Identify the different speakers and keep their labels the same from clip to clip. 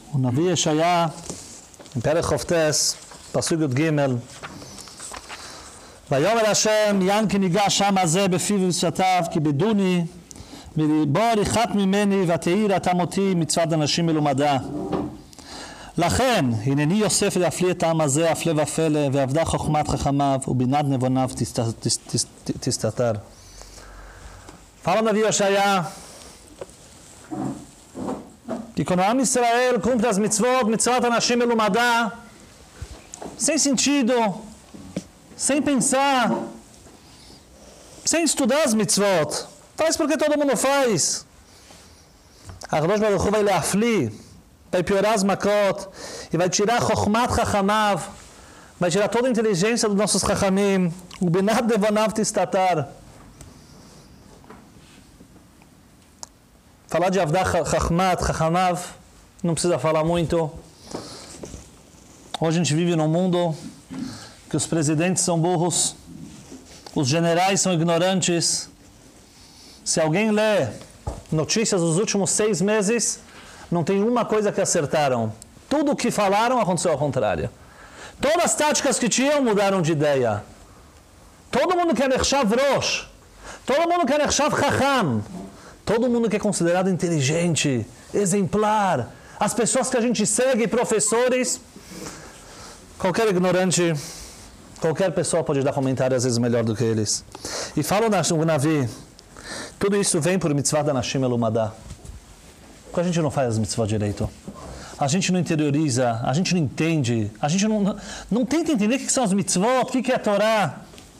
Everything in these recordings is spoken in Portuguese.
Speaker 1: O Navi Yeshaya, em Perek Choftes, Pasuk Yud Gimel, ויאמר השם ינקי ניגש העם הזה בפיו ובשפתיו כי בדוני בו ריחת ממני ותאיר את עמותי מצוות אנשים מלומדה. לכן הנני יוסף להפליא את העם הזה הפלא ופלא ועבדה חוכמת חכמיו ובינת נבוניו תסתתר. Fala Navi Yeshaya que quando o Am Israel cumpre as mitzvot anashim melumada, sem sentido, sem pensar, sem estudar as mitzvot, faz porque todo mundo faz. A Kadosh Baruch Hu vai lhe aflir, vai piorar as makot, e vai tirar chokhmat chachamav, vai tirar toda a inteligência dos nossos chachamim, o binat devonav tistatar. Falar de avdah chachmat, chachamav, não precisa falar muito. Hoje a gente vive num mundo que os presidentes são burros, os generais são ignorantes. Se alguém lê notícias dos últimos 6 meses, não tem uma coisa que acertaram. Tudo o que falaram aconteceu ao contrário. Todas as táticas que tinham mudaram de ideia. Todo mundo quer nechshav rosh. Todo mundo quer nechshav chacham. Todo mundo que é considerado inteligente, exemplar. As pessoas que a gente segue, professores, qualquer ignorante, qualquer pessoa pode dar comentário às vezes melhor do que eles. E fala o Navi, tudo isso vem por mitzvah da Nashim Elumada. Porque a gente não faz as mitzvot direito. A gente não interioriza, a gente não entende, a gente não tenta entender o que são as mitzvot, o que é a Torá.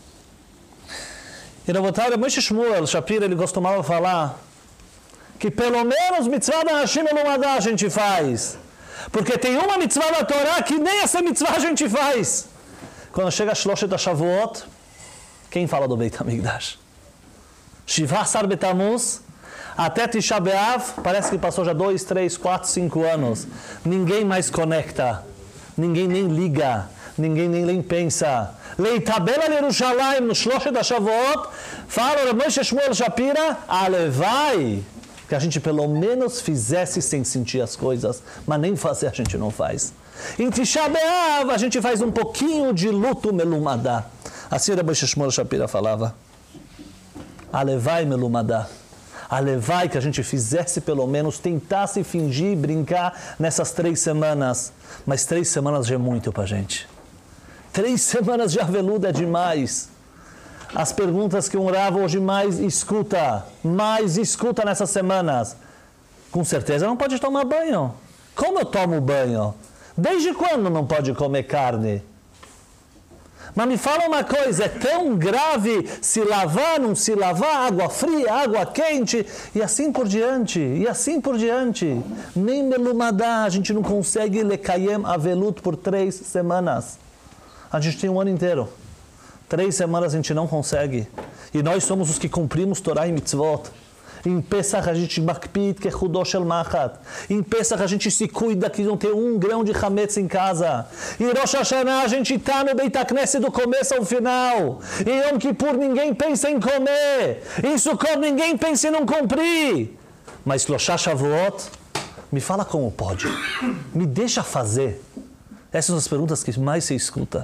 Speaker 1: E na vontade, Moshe Shmuel Shapira, ele costumava falar que pelo menos mitzvah da Nashim Elumada a gente faz. Porque tem uma mitzvah da Torá que nem essa mitzvah a gente faz. Quando chega Shloshet HaShavuot, quem fala do Beit HaMikdash? Shiva Asar Betamuz, até Tisha B'Av, parece que passou já 2, 3, 4, 5 anos. Ninguém mais conecta, ninguém nem liga, ninguém nem pensa. Leitabel al Yerushalayim no Shloshet HaShavuot, fala o Moshe Shmuel Shapira, alevai, que a gente pelo menos fizesse sem sentir as coisas, mas nem fazer a gente não faz. Em Tisha B'Av a gente faz um pouquinho de luto melumada. Assim o Moshe Shmuel Shapira falava. Alevai melumada. Alevai que a gente fizesse pelo menos, tentasse fingir, brincar nessas 3 semanas. Mas 3 semanas já é muito pra gente. 3 semanas de aveludo é demais. As perguntas que um Rav hoje mais escuta nessas semanas. Com certeza não pode tomar banho. Como eu tomo banho? Desde quando não pode comer carne? Mas me fala uma coisa, é tão grave se lavar, não se lavar, água fria, água quente, e assim por diante, Nem melumadá, a gente não consegue lekayem avelut por 3 semanas. A gente tem um ano inteiro. 3 semanas a gente não consegue. E nós somos os que cumprimos Torá e Mitzvot. Em Pesach a gente makpid que chudosh el machat. Em Pesach a gente se cuida que não tem 1 grão de chametz em casa. Em Rosh Hashanah a gente está no Beit HaKnesset do começo ao final. Em Yom Kippur ninguém pensa em comer. Em Sukkot ninguém pensa em não cumprir. Mas Shloshah Shavuot, me fala como pode. Me deixa fazer. Essas são as perguntas que mais se escuta.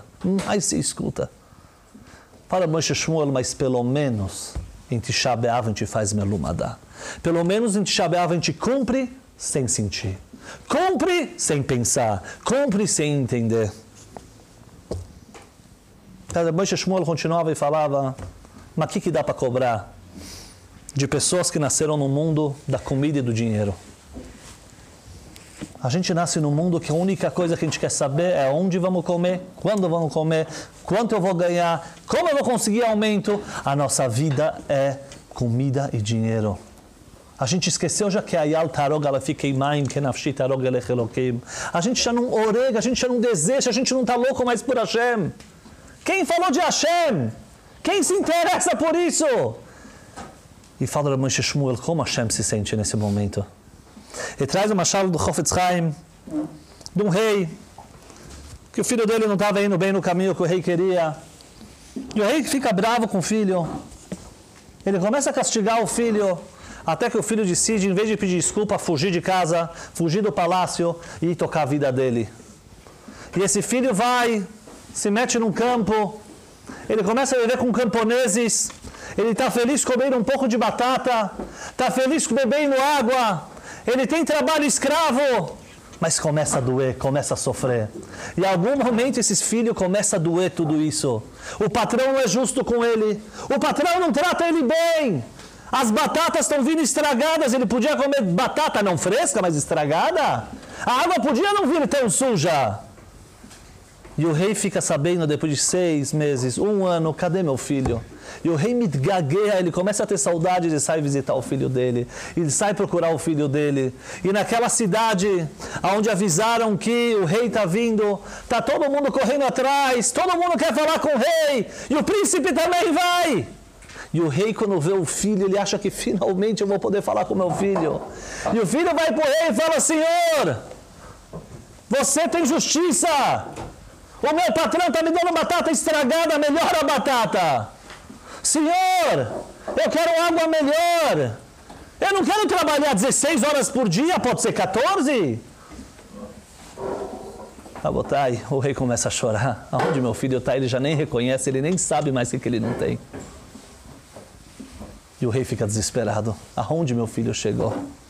Speaker 1: Fala Moshe Shmuel, mas pelo menos em Tisha B'Av a gente faz melumada. Pelo menos em Tisha B'Av a gente cumpre sem sentir. Cumpre sem pensar. Cumpre sem entender. Moshe Shmuel continuava e falava, mas o que dá para cobrar de pessoas que nasceram no mundo da comida e do dinheiro? A gente nasce num mundo que a única coisa que a gente quer saber é onde vamos comer, quando vamos comer, quanto eu vou ganhar, como eu vou conseguir aumento. A nossa vida é comida e dinheiro. A gente esqueceu já que ayal tarog alafikei maim, que nafshi tarog elech elokim. A gente já não orega, a gente já não deseja, a gente não está louco mais por Hashem. Quem falou de Hashem? Quem se interessa por isso? E fala o Moshe Shmuel, como Hashem se sente nesse momento? Ele traz uma mashal do Chofetz Chaim, de um rei, que o filho dele não estava indo bem no caminho que o rei queria. E o rei fica bravo com o filho. Ele começa a castigar o filho. Até que o filho decide, em vez de pedir desculpa, fugir de casa, fugir do palácio e ir tocar a vida dele. E esse filho vai, se mete num campo, ele começa a viver com camponeses, ele está feliz comendo um pouco de batata, está feliz bebendo água, ele tem trabalho escravo, mas começa a doer, começa a sofrer. E em algum momento esses filhos começam a doer tudo isso. O patrão não é justo com ele, o patrão não trata ele bem. As batatas estão vindo estragadas, ele podia comer batata não fresca, mas estragada. A água podia não vir tão suja. E o rei fica sabendo depois de 6 meses, 1 ano, cadê meu filho? E o rei gagueia, ele começa a ter saudade de sair visitar o filho dele. Ele sai procurar o filho dele. E naquela cidade, onde avisaram que o rei está vindo, está todo mundo correndo atrás, todo mundo quer falar com o rei, e o príncipe também vai. E o rei, quando vê o filho, ele acha que finalmente eu vou poder falar com meu filho. E o filho vai para o rei e fala, Senhor, você tem justiça. O meu patrão está me dando batata estragada, melhora a batata. Senhor, eu quero água melhor. Eu não quero trabalhar 16 horas por dia, pode ser 14. Rabotai, o rei começa a chorar. Aonde meu filho está, ele já nem reconhece, ele nem sabe mais o que ele não tem. E o rei fica desesperado. Aonde meu filho chegou?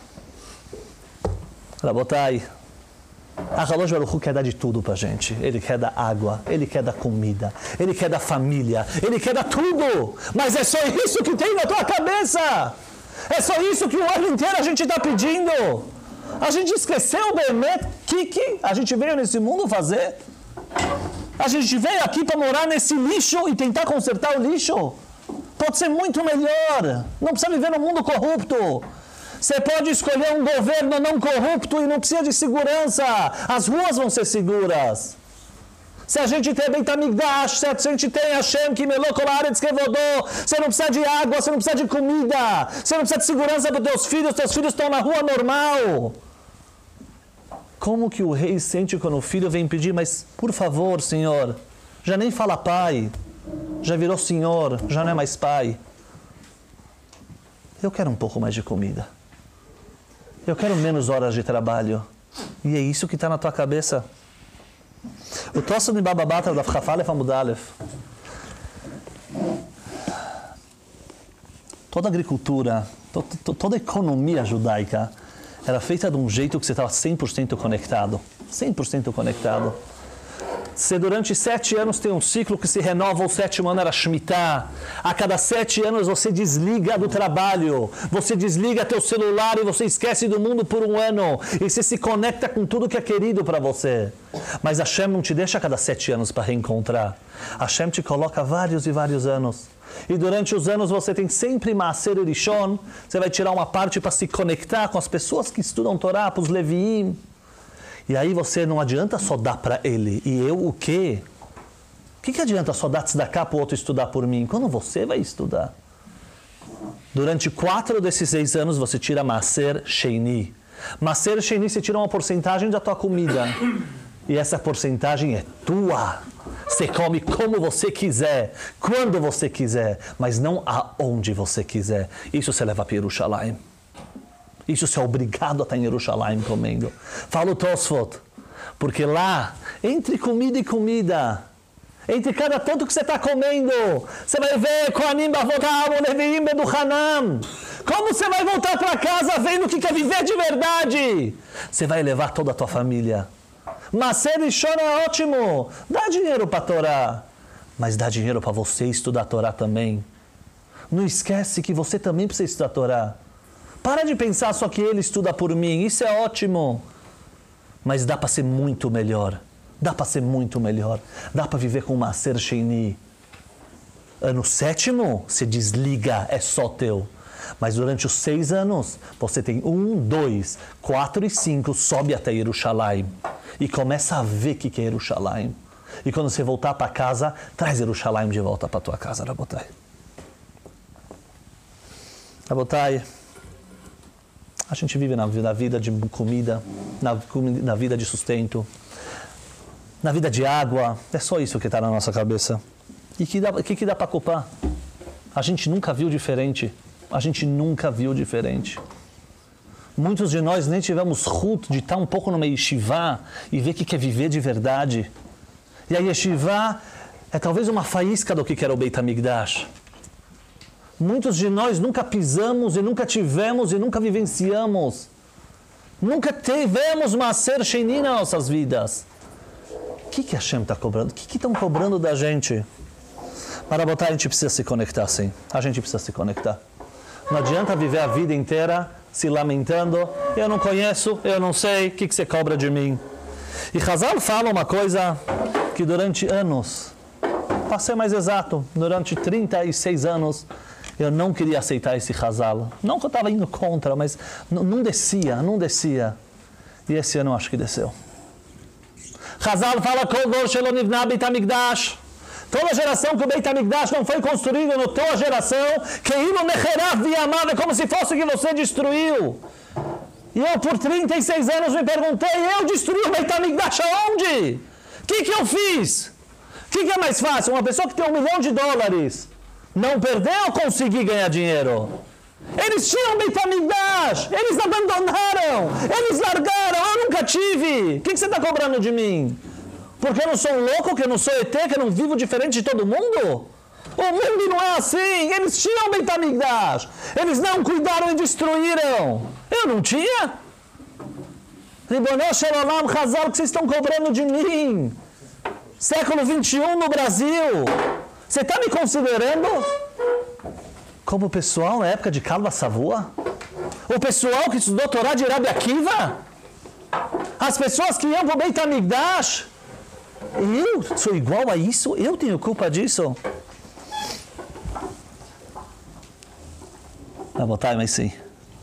Speaker 1: Rabotai, a Kadosh Baruch Hu quer dar de tudo pra gente. Ele quer dar água, ele quer dar comida, ele quer dar família, ele quer dar tudo. Mas é só isso que tem na tua cabeça. É só isso que o ano inteiro a gente está pedindo. A gente esqueceu, Bemet, que a gente veio nesse mundo fazer. A gente veio aqui para morar nesse lixo e tentar consertar o lixo. Pode ser muito melhor. Não precisa viver num mundo corrupto. Você pode escolher um governo não corrupto e não precisa de segurança. As ruas vão ser seguras. Se a gente tem Beit HaMikdash, se a gente tem Hashem, que melou com a área de escrevodor, você não precisa de água, você não precisa de comida, você não precisa de segurança para os teus filhos estão na rua normal. Como que o rei sente quando o filho vem pedir, mas por favor, senhor, já nem fala pai, já virou senhor, já não é mais pai. Eu quero um pouco mais de comida. Eu quero menos horas de trabalho. E é isso que está na tua cabeça. O troço de Baba Batra da Chafalef Amudalef. Toda a agricultura, toda a economia judaica era feita de um jeito que você estava 100% conectado. 100% conectado. Se durante 7 anos tem um ciclo que se renova, o 7º ano era Shemitah. A cada 7 anos você desliga do trabalho, você desliga teu celular e você esquece do mundo por 1 ano. E você se conecta com tudo que é querido para você. Mas Hashem não te deixa a cada 7 anos para reencontrar. Hashem te coloca vários e vários anos. E durante os anos você tem sempre Maaser Rishon. Você vai tirar uma parte para se conectar com as pessoas que estudam Torá, para os Leviim. E aí você não adianta só dar para ele. E eu o quê? O que adianta só dar tzedakah para o outro estudar por mim? Quando você vai estudar? Durante 4 desses 6 anos você tira Maaser Sheini. Maaser Sheini você tira uma porcentagem da tua comida. E essa porcentagem é tua. Você come como você quiser, quando você quiser, mas não aonde você quiser. Isso você leva para Yerushalayim. Isso você é obrigado a estar em Yerushalayim comendo. Fala o Tosfot, porque lá, entre comida e comida, entre cada tanto que você está comendo, você vai ver Kohanim Bavotam, Leviim Beduhanam. Como você vai voltar para casa vendo o que quer viver de verdade? Você vai levar toda a tua família. Maaser Rishon é ótimo, dá dinheiro para a Torá, mas dá dinheiro para você estudar a Torá também. Não esquece que você também precisa estudar a Torá. Para de pensar só que ele estuda por mim, isso é ótimo. Mas dá para ser muito melhor. Dá para ser muito melhor. Dá para viver com Maaser Sheini. Ano 7º, se desliga, é só teu. Mas durante os 6 anos, você tem 1, 2, 4 e 5, sobe até Yerushalayim. E começa a ver o que é Yerushalayim. E quando você voltar para casa, traz Yerushalayim de volta para tua casa, Rabotai. Rabotai. A gente vive na vida de comida, na vida de sustento, na vida de água. É só isso que está na nossa cabeça. E que dá para culpar? A gente nunca viu diferente. A gente nunca viu diferente. Muitos de nós nem tivemos ruto de estar um pouco numa yeshiva e ver o que é viver de verdade. E a yeshiva é talvez uma faísca do que era o Beit HaMikdash. Muitos de nós nunca pisamos e nunca tivemos e nunca vivenciamos. Nunca tivemos Maaser Sheni nas nossas vidas. O que Hashem está cobrando? O que estão cobrando da gente? Para botar, a gente precisa se conectar, sim. A gente precisa se conectar. Não adianta viver a vida inteira se lamentando. Eu não conheço, eu não sei, o que você cobra de mim? E Hazal fala uma coisa que durante anos, para ser mais exato, durante 36 anos, eu não queria aceitar esse Hazal. Não que eu estava indo contra, mas não descia. E esse ano eu acho que desceu. Hazal fala, toda geração que o Beit HaMikdash não foi construído na tua geração, é como se fosse que você destruiu. E eu por 36 anos me perguntei, eu destruí o Beit HaMikdash aonde? O que eu fiz? O que é mais fácil? Uma pessoa que tem $1 milhão, não perder ou conseguir ganhar dinheiro? Eles tinham Beit HaMikdash, eles abandonaram, eles largaram, eu nunca tive. O que você está cobrando de mim? Porque eu não sou um louco, que eu não sou ET, que eu não vivo diferente de todo mundo? O mundo não é assim, eles tinham Beit HaMikdash, eles não cuidaram e destruíram. Eu não tinha? Ribono Shel Olam, Hazal, que vocês estão cobrando de mim? Século 21 no Brasil. Você está me considerando como o pessoal na época de Kalva Savua? O pessoal que estudou Torá de Rabi Akiva? As pessoas que iam para o Beit HaMikdash? Eu sou igual a isso? Eu tenho culpa disso? Vai botar, mas sim.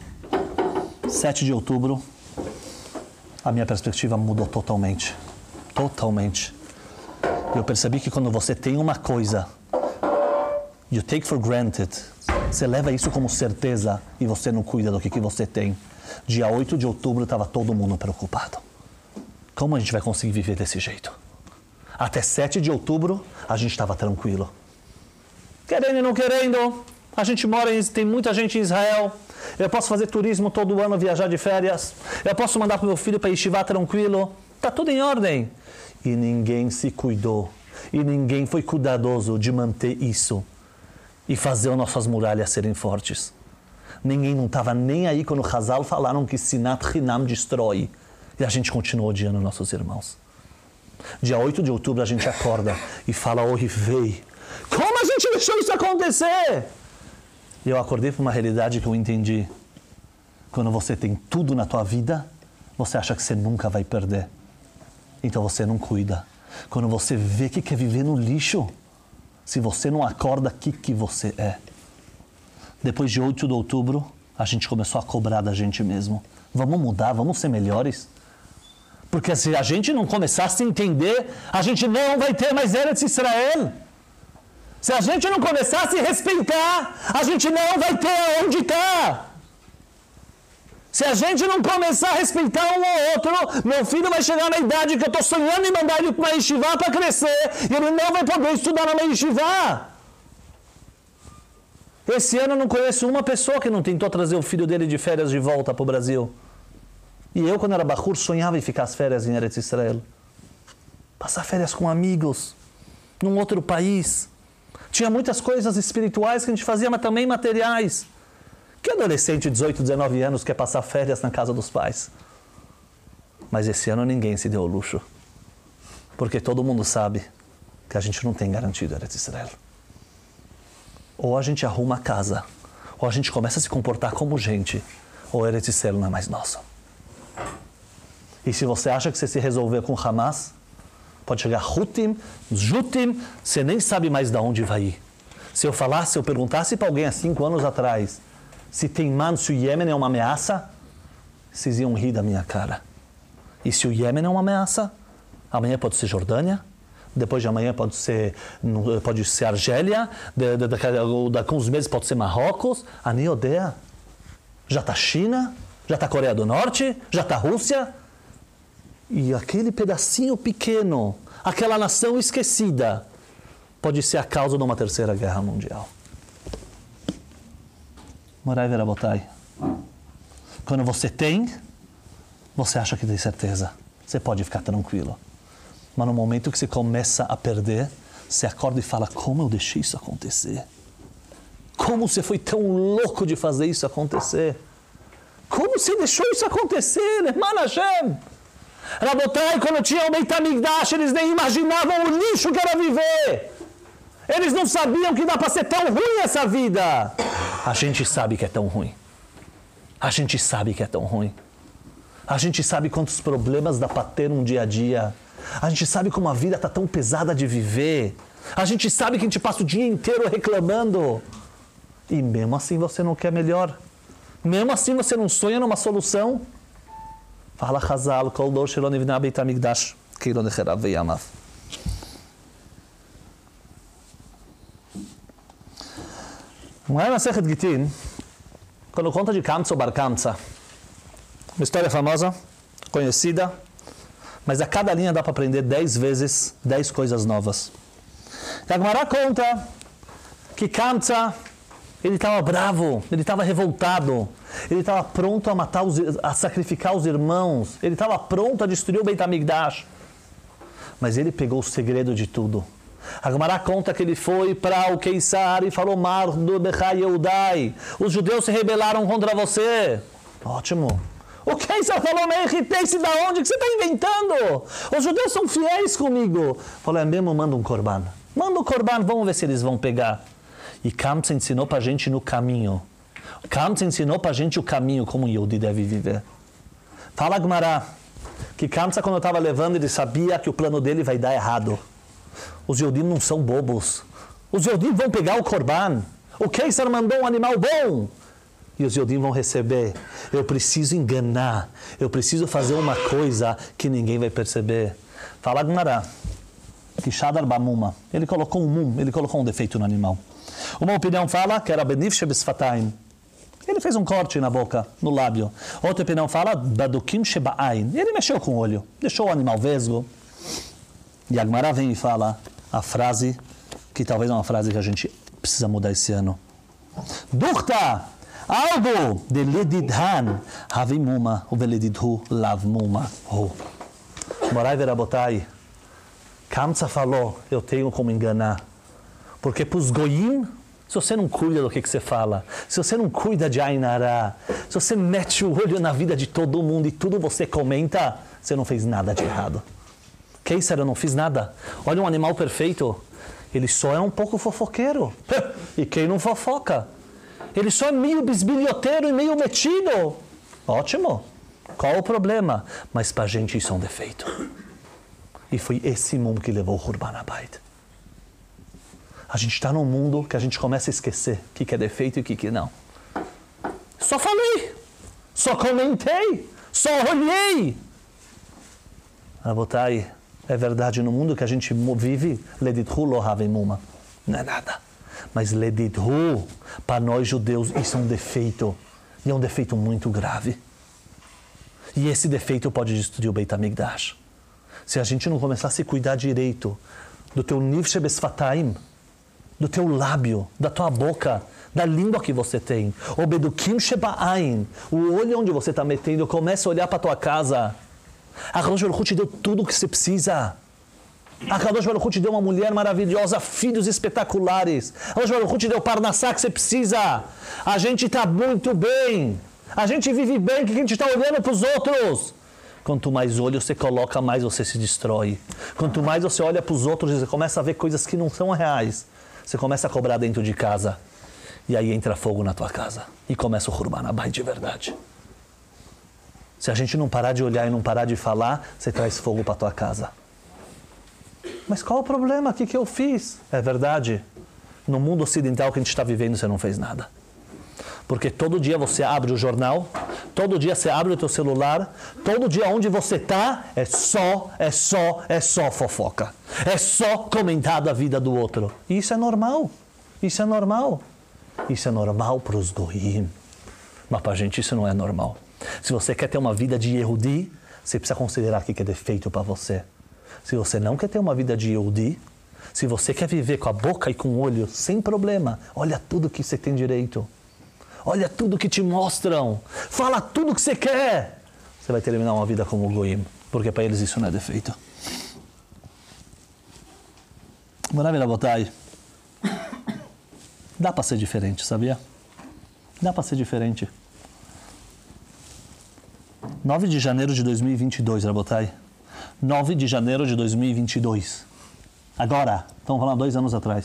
Speaker 1: 7 de outubro, a minha perspectiva mudou totalmente. Totalmente. Eu percebi que quando você tem uma coisa, you take for granted, você leva isso como certeza e você não cuida do que você tem. Dia 8 de outubro estava todo mundo preocupado. Como a gente vai conseguir viver desse jeito? Até 7 de outubro a gente estava tranquilo. Querendo e não querendo, a gente tem muita gente em Israel. Eu posso fazer turismo todo ano, viajar de férias. Eu posso mandar para o meu filho para Yeshiva tranquilo. Está tudo em ordem. E ninguém se cuidou. E ninguém foi cuidadoso de manter isso. E fazer as nossas muralhas serem fortes. Ninguém não estava nem aí quando o Hazal falaram que Sinat Hinam destrói. E a gente continuou odiando nossos irmãos. Dia 8 de outubro a gente acorda e fala, oi, vei. Como a gente deixou isso acontecer? E eu acordei para uma realidade que eu entendi. Quando você tem tudo na tua vida, você acha que você nunca vai perder. Então você não cuida. Quando você vê que é viver no lixo, se você não acorda, o que você é? Depois de 8 de outubro, a gente começou a cobrar da gente mesmo. Vamos mudar, vamos ser melhores. Porque se a gente não começar a se entender, a gente não vai ter mais Eretz Israel. Se a gente não começar a se respeitar, a gente não vai ter onde estar. Se a gente não começar a respeitar um ou outro, meu filho vai chegar na idade que eu estou sonhando em mandar ele para uma yeshiva para crescer, e ele não vai poder estudar numa yeshiva. Esse ano eu não conheço uma pessoa que não tentou trazer o filho dele de férias de volta para o Brasil. E eu, quando era Bachur, sonhava em ficar as férias em Eretz Israel. Passar férias com amigos, num outro país. Tinha muitas coisas espirituais que a gente fazia, mas também materiais. Que adolescente de 18, 19 anos quer passar férias na casa dos pais? Mas esse ano ninguém se deu o luxo. Porque todo mundo sabe que a gente não tem garantido Eretz Israel. Ou a gente arruma a casa, ou a gente começa a se comportar como gente, ou Eretz Israel não é mais nosso. E se você acha que você se resolver com Hamas, pode chegar Hutim, Jutim, você nem sabe mais de onde vai ir. Se eu perguntasse para alguém há 5 anos atrás, se Teiman, se o Iêmen é uma ameaça, vocês iam rir da minha cara. E se o Iêmen é uma ameaça, amanhã pode ser Jordânia, depois de amanhã pode ser Argélia, daqui a uns meses pode ser Marrocos, a Neodea. Já está China, já está Coreia do Norte, já está Rússia. E aquele pedacinho pequeno, aquela nação esquecida, pode ser a causa de uma terceira guerra mundial. Morai verabotai. Quando você tem, você acha que tem certeza. Você pode ficar tranquilo. Mas no momento que você começa a perder, você acorda e fala, como eu deixei isso acontecer? Como você foi tão louco de fazer isso acontecer? Como você deixou isso acontecer, irmã Hashem? Rabotai, quando tinha o Beit HaMikdash, eles nem imaginavam o lixo que era viver. Eles não sabiam que dá para ser tão ruim essa vida. A gente sabe que é tão ruim. A gente sabe que é tão ruim. A gente sabe quantos problemas dá para ter um dia a dia. A gente sabe como a vida está tão pesada de viver. A gente sabe que a gente passa o dia inteiro reclamando. E mesmo assim você não quer melhor. Mesmo assim você não sonha numa solução. Fala Chazal, Kol Dor Shelo Nivna Beit HaMikdash, Keilo Necherav Veyamav. Não é Masechet Gitin, quando conta de Kamsa ou Bar Kamsa. Uma história famosa, conhecida, mas a cada linha dá para aprender 10 vezes 10 coisas novas. E a Gemara conta que Kamsa, ele estava bravo, ele estava revoltado, ele estava pronto a matar, a sacrificar os irmãos, ele estava pronto a destruir o Beit HaMikdash. Mas ele pegou o segredo de tudo. A Gemara conta que ele foi para o Keisar e falou, Mardodechai Yehudai, os judeus se rebelaram contra você. Ótimo. O Keisar falou, me irritei-se da onde que você está inventando? Os judeus são fiéis comigo. Falou, é mesmo, manda um korban. Manda um korban, vamos ver se eles vão pegar. E Kamsa ensinou para a gente no caminho. Kamsa ensinou para a gente o caminho, como o Yehudi deve viver. Fala Gemara, que Kamsa, quando estava levando, ele sabia que o plano dele vai dar errado. Os Yehudim não são bobos. Os Yehudim vão pegar o korban. O Keisar mandou um animal bom. E os Yehudim vão receber. Eu preciso enganar. Eu preciso fazer uma coisa que ninguém vai perceber. Fala Gemara, que Shadar Bamuma, ele colocou um defeito no animal. Uma opinião fala que era Benif Shebesfataim. Ele fez um corte na boca, no lábio. Outra opinião fala Badukim Sheba'ain. Ele mexeu com o olho, deixou o animal vesgo. E a Gemara vem e fala a frase, que talvez é uma frase que a gente precisa mudar esse ano. Duchta, algo de ledidhan, havimuma, o veledidhu lavmuma. Morai verabotai, Kamsa falou, eu tenho como enganar. Porque para os goyim, se você não cuida do que você fala, se você não cuida de Ainará, se você mete o olho na vida de todo mundo e tudo você comenta, você não fez nada de errado. Keisar, eu não fiz nada. Olha um animal perfeito. Ele só é um pouco fofoqueiro. E quem não fofoca? Ele só é meio bisbilhoteiro e meio metido. Ótimo. Qual o problema? Mas para a gente isso é um defeito. E foi esse mundo que levou o Hurban Abayit. A gente está num mundo que a gente começa a esquecer o que é defeito e o que não. Só falei. Só comentei. Só olhei. Rabotai, é verdade, no mundo que a gente vive, Ledidhu lo havemuma. Não é nada. Mas Ledidhu, para nós judeus, isso é um defeito. E é um defeito muito grave. E esse defeito pode destruir o Beit HaMikdash. Se a gente não começar a se cuidar direito do teu nifshe besfataim, do teu lábio, da tua boca, da língua que você tem, o bedukim sheba'ain, o olho onde você está metendo, começa a olhar para a tua casa. A Kadosh Baruch Hu te deu tudo o que você precisa. A Kadosh Baruch Hu te deu uma mulher maravilhosa, filhos espetaculares. A Kadosh Baruch Hu te deu o Parnassá que você precisa. A gente está muito bem. A gente vive bem, que a gente está olhando para os outros. Quanto mais olho você coloca, mais você se destrói. Quanto mais você olha para os outros, você começa a ver coisas que não são reais. Você começa a cobrar dentro de casa. E aí entra fogo na tua casa. E começa o Hurban Abayit de verdade. Se a gente não parar de olhar e não parar de falar, você traz fogo para a tua casa. Mas qual o problema? O que eu fiz? É verdade. No mundo ocidental que a gente está vivendo, você não fez nada. Porque todo dia você abre o jornal, todo dia você abre o teu celular, todo dia onde você está, é só fofoca. É só comentar da vida do outro. E isso é normal. Isso é normal. Isso é normal para os goyim. Mas para a gente isso não é normal. Se você quer ter uma vida de Yehudi, você precisa considerar o que é defeito para você. Se você não quer ter uma vida de Yehudi, se você quer viver com a boca e com o olho sem problema, olha tudo que você tem direito. olha tudo que te mostram, fala tudo que você quer. Você vai terminar uma vida como o Goim, porque para eles isso não é defeito. Moravi Rabotai, dá para ser diferente, sabia? Dá para ser diferente. 9 de janeiro de 2022, Rabotai. 9 de janeiro de 2022. Agora, estamos falando 2 anos atrás.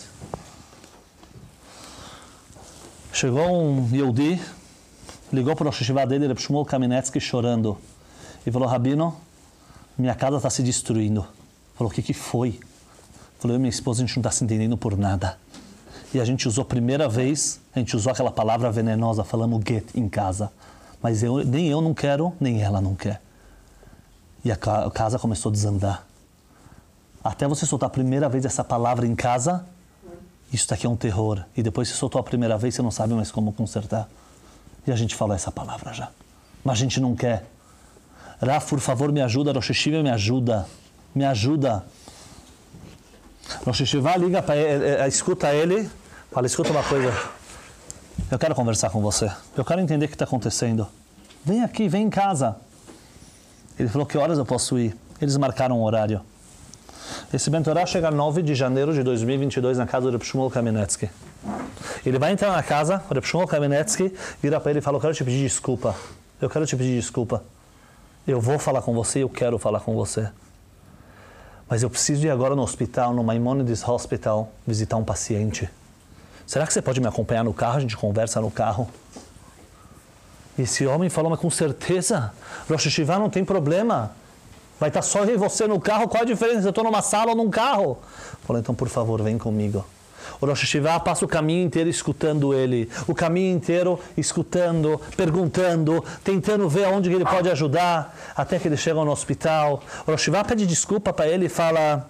Speaker 1: Chegou um Yehudi, ligou para o Rosh Yeshiva dele, Reb Shmuel Kamenetsky, chorando. E falou, Rabino, minha casa está se destruindo. Falou, o que foi? Falou, eu e minha esposa, a gente não está se entendendo por nada. E a gente usou a primeira vez, a gente usou aquela palavra venenosa, falamos get em casa. Mas nem eu não quero, nem ela não quer. E a casa começou a desandar. Até você soltar a primeira vez essa palavra em casa, isso daqui é um terror. E depois você soltou a primeira vez, você não sabe mais como consertar. E a gente falou essa palavra já. Mas a gente não quer. Raf, por favor, me ajuda. Rosh Yeshiva, me ajuda. Me ajuda. Rosh Yeshiva liga para ele, escuta ele, fala, escuta uma coisa. Eu quero conversar com você. Eu quero entender o que está acontecendo. Vem aqui, vem em casa. Ele falou, que horas eu posso ir? Eles marcaram um horário. Esse Bentorá chega 9 de janeiro de 2022 na casa do Reb Shmuel Kamenetsky. Ele vai entrar na casa, o Reb Shmuel Kamenetsky vira para ele e fala, eu quero te pedir desculpa. Eu quero te pedir desculpa. Eu vou falar com você, eu quero falar com você. Mas eu preciso ir agora no hospital, no Maimonides Hospital, visitar um paciente. Será que você pode me acompanhar no carro? A gente conversa no carro. E esse homem falou, mas com certeza, Rosh Yeshiva não tem problema. Vai estar só eu e você no carro, qual a diferença? Eu estou numa sala ou num carro? Falou, então por favor, vem comigo. O Rosh Yeshiva passa o caminho inteiro escutando ele. O caminho inteiro escutando, perguntando, tentando ver aonde ele pode ajudar. Até que eles chegam no hospital. O Rosh Yeshiva pede desculpa para ele e fala,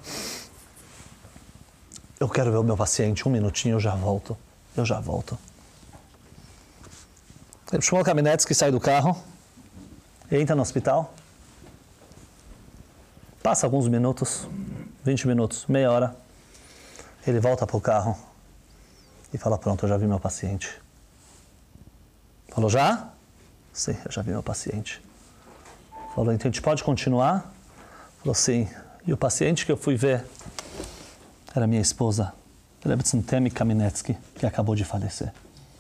Speaker 1: eu quero ver o meu paciente, um minutinho, eu já volto. Eu já volto. Ele chamou o Kamenetsky, sai do carro, entra no hospital, passa alguns minutos, 20 minutos, meia hora, ele volta para o carro e fala, pronto, eu já vi meu paciente. Falou, já? Sim, eu já vi meu paciente. Falou, então a gente pode continuar? Falou, sim. E o paciente que eu fui ver era minha esposa, Reb Temi Kamenetsky, que acabou de falecer.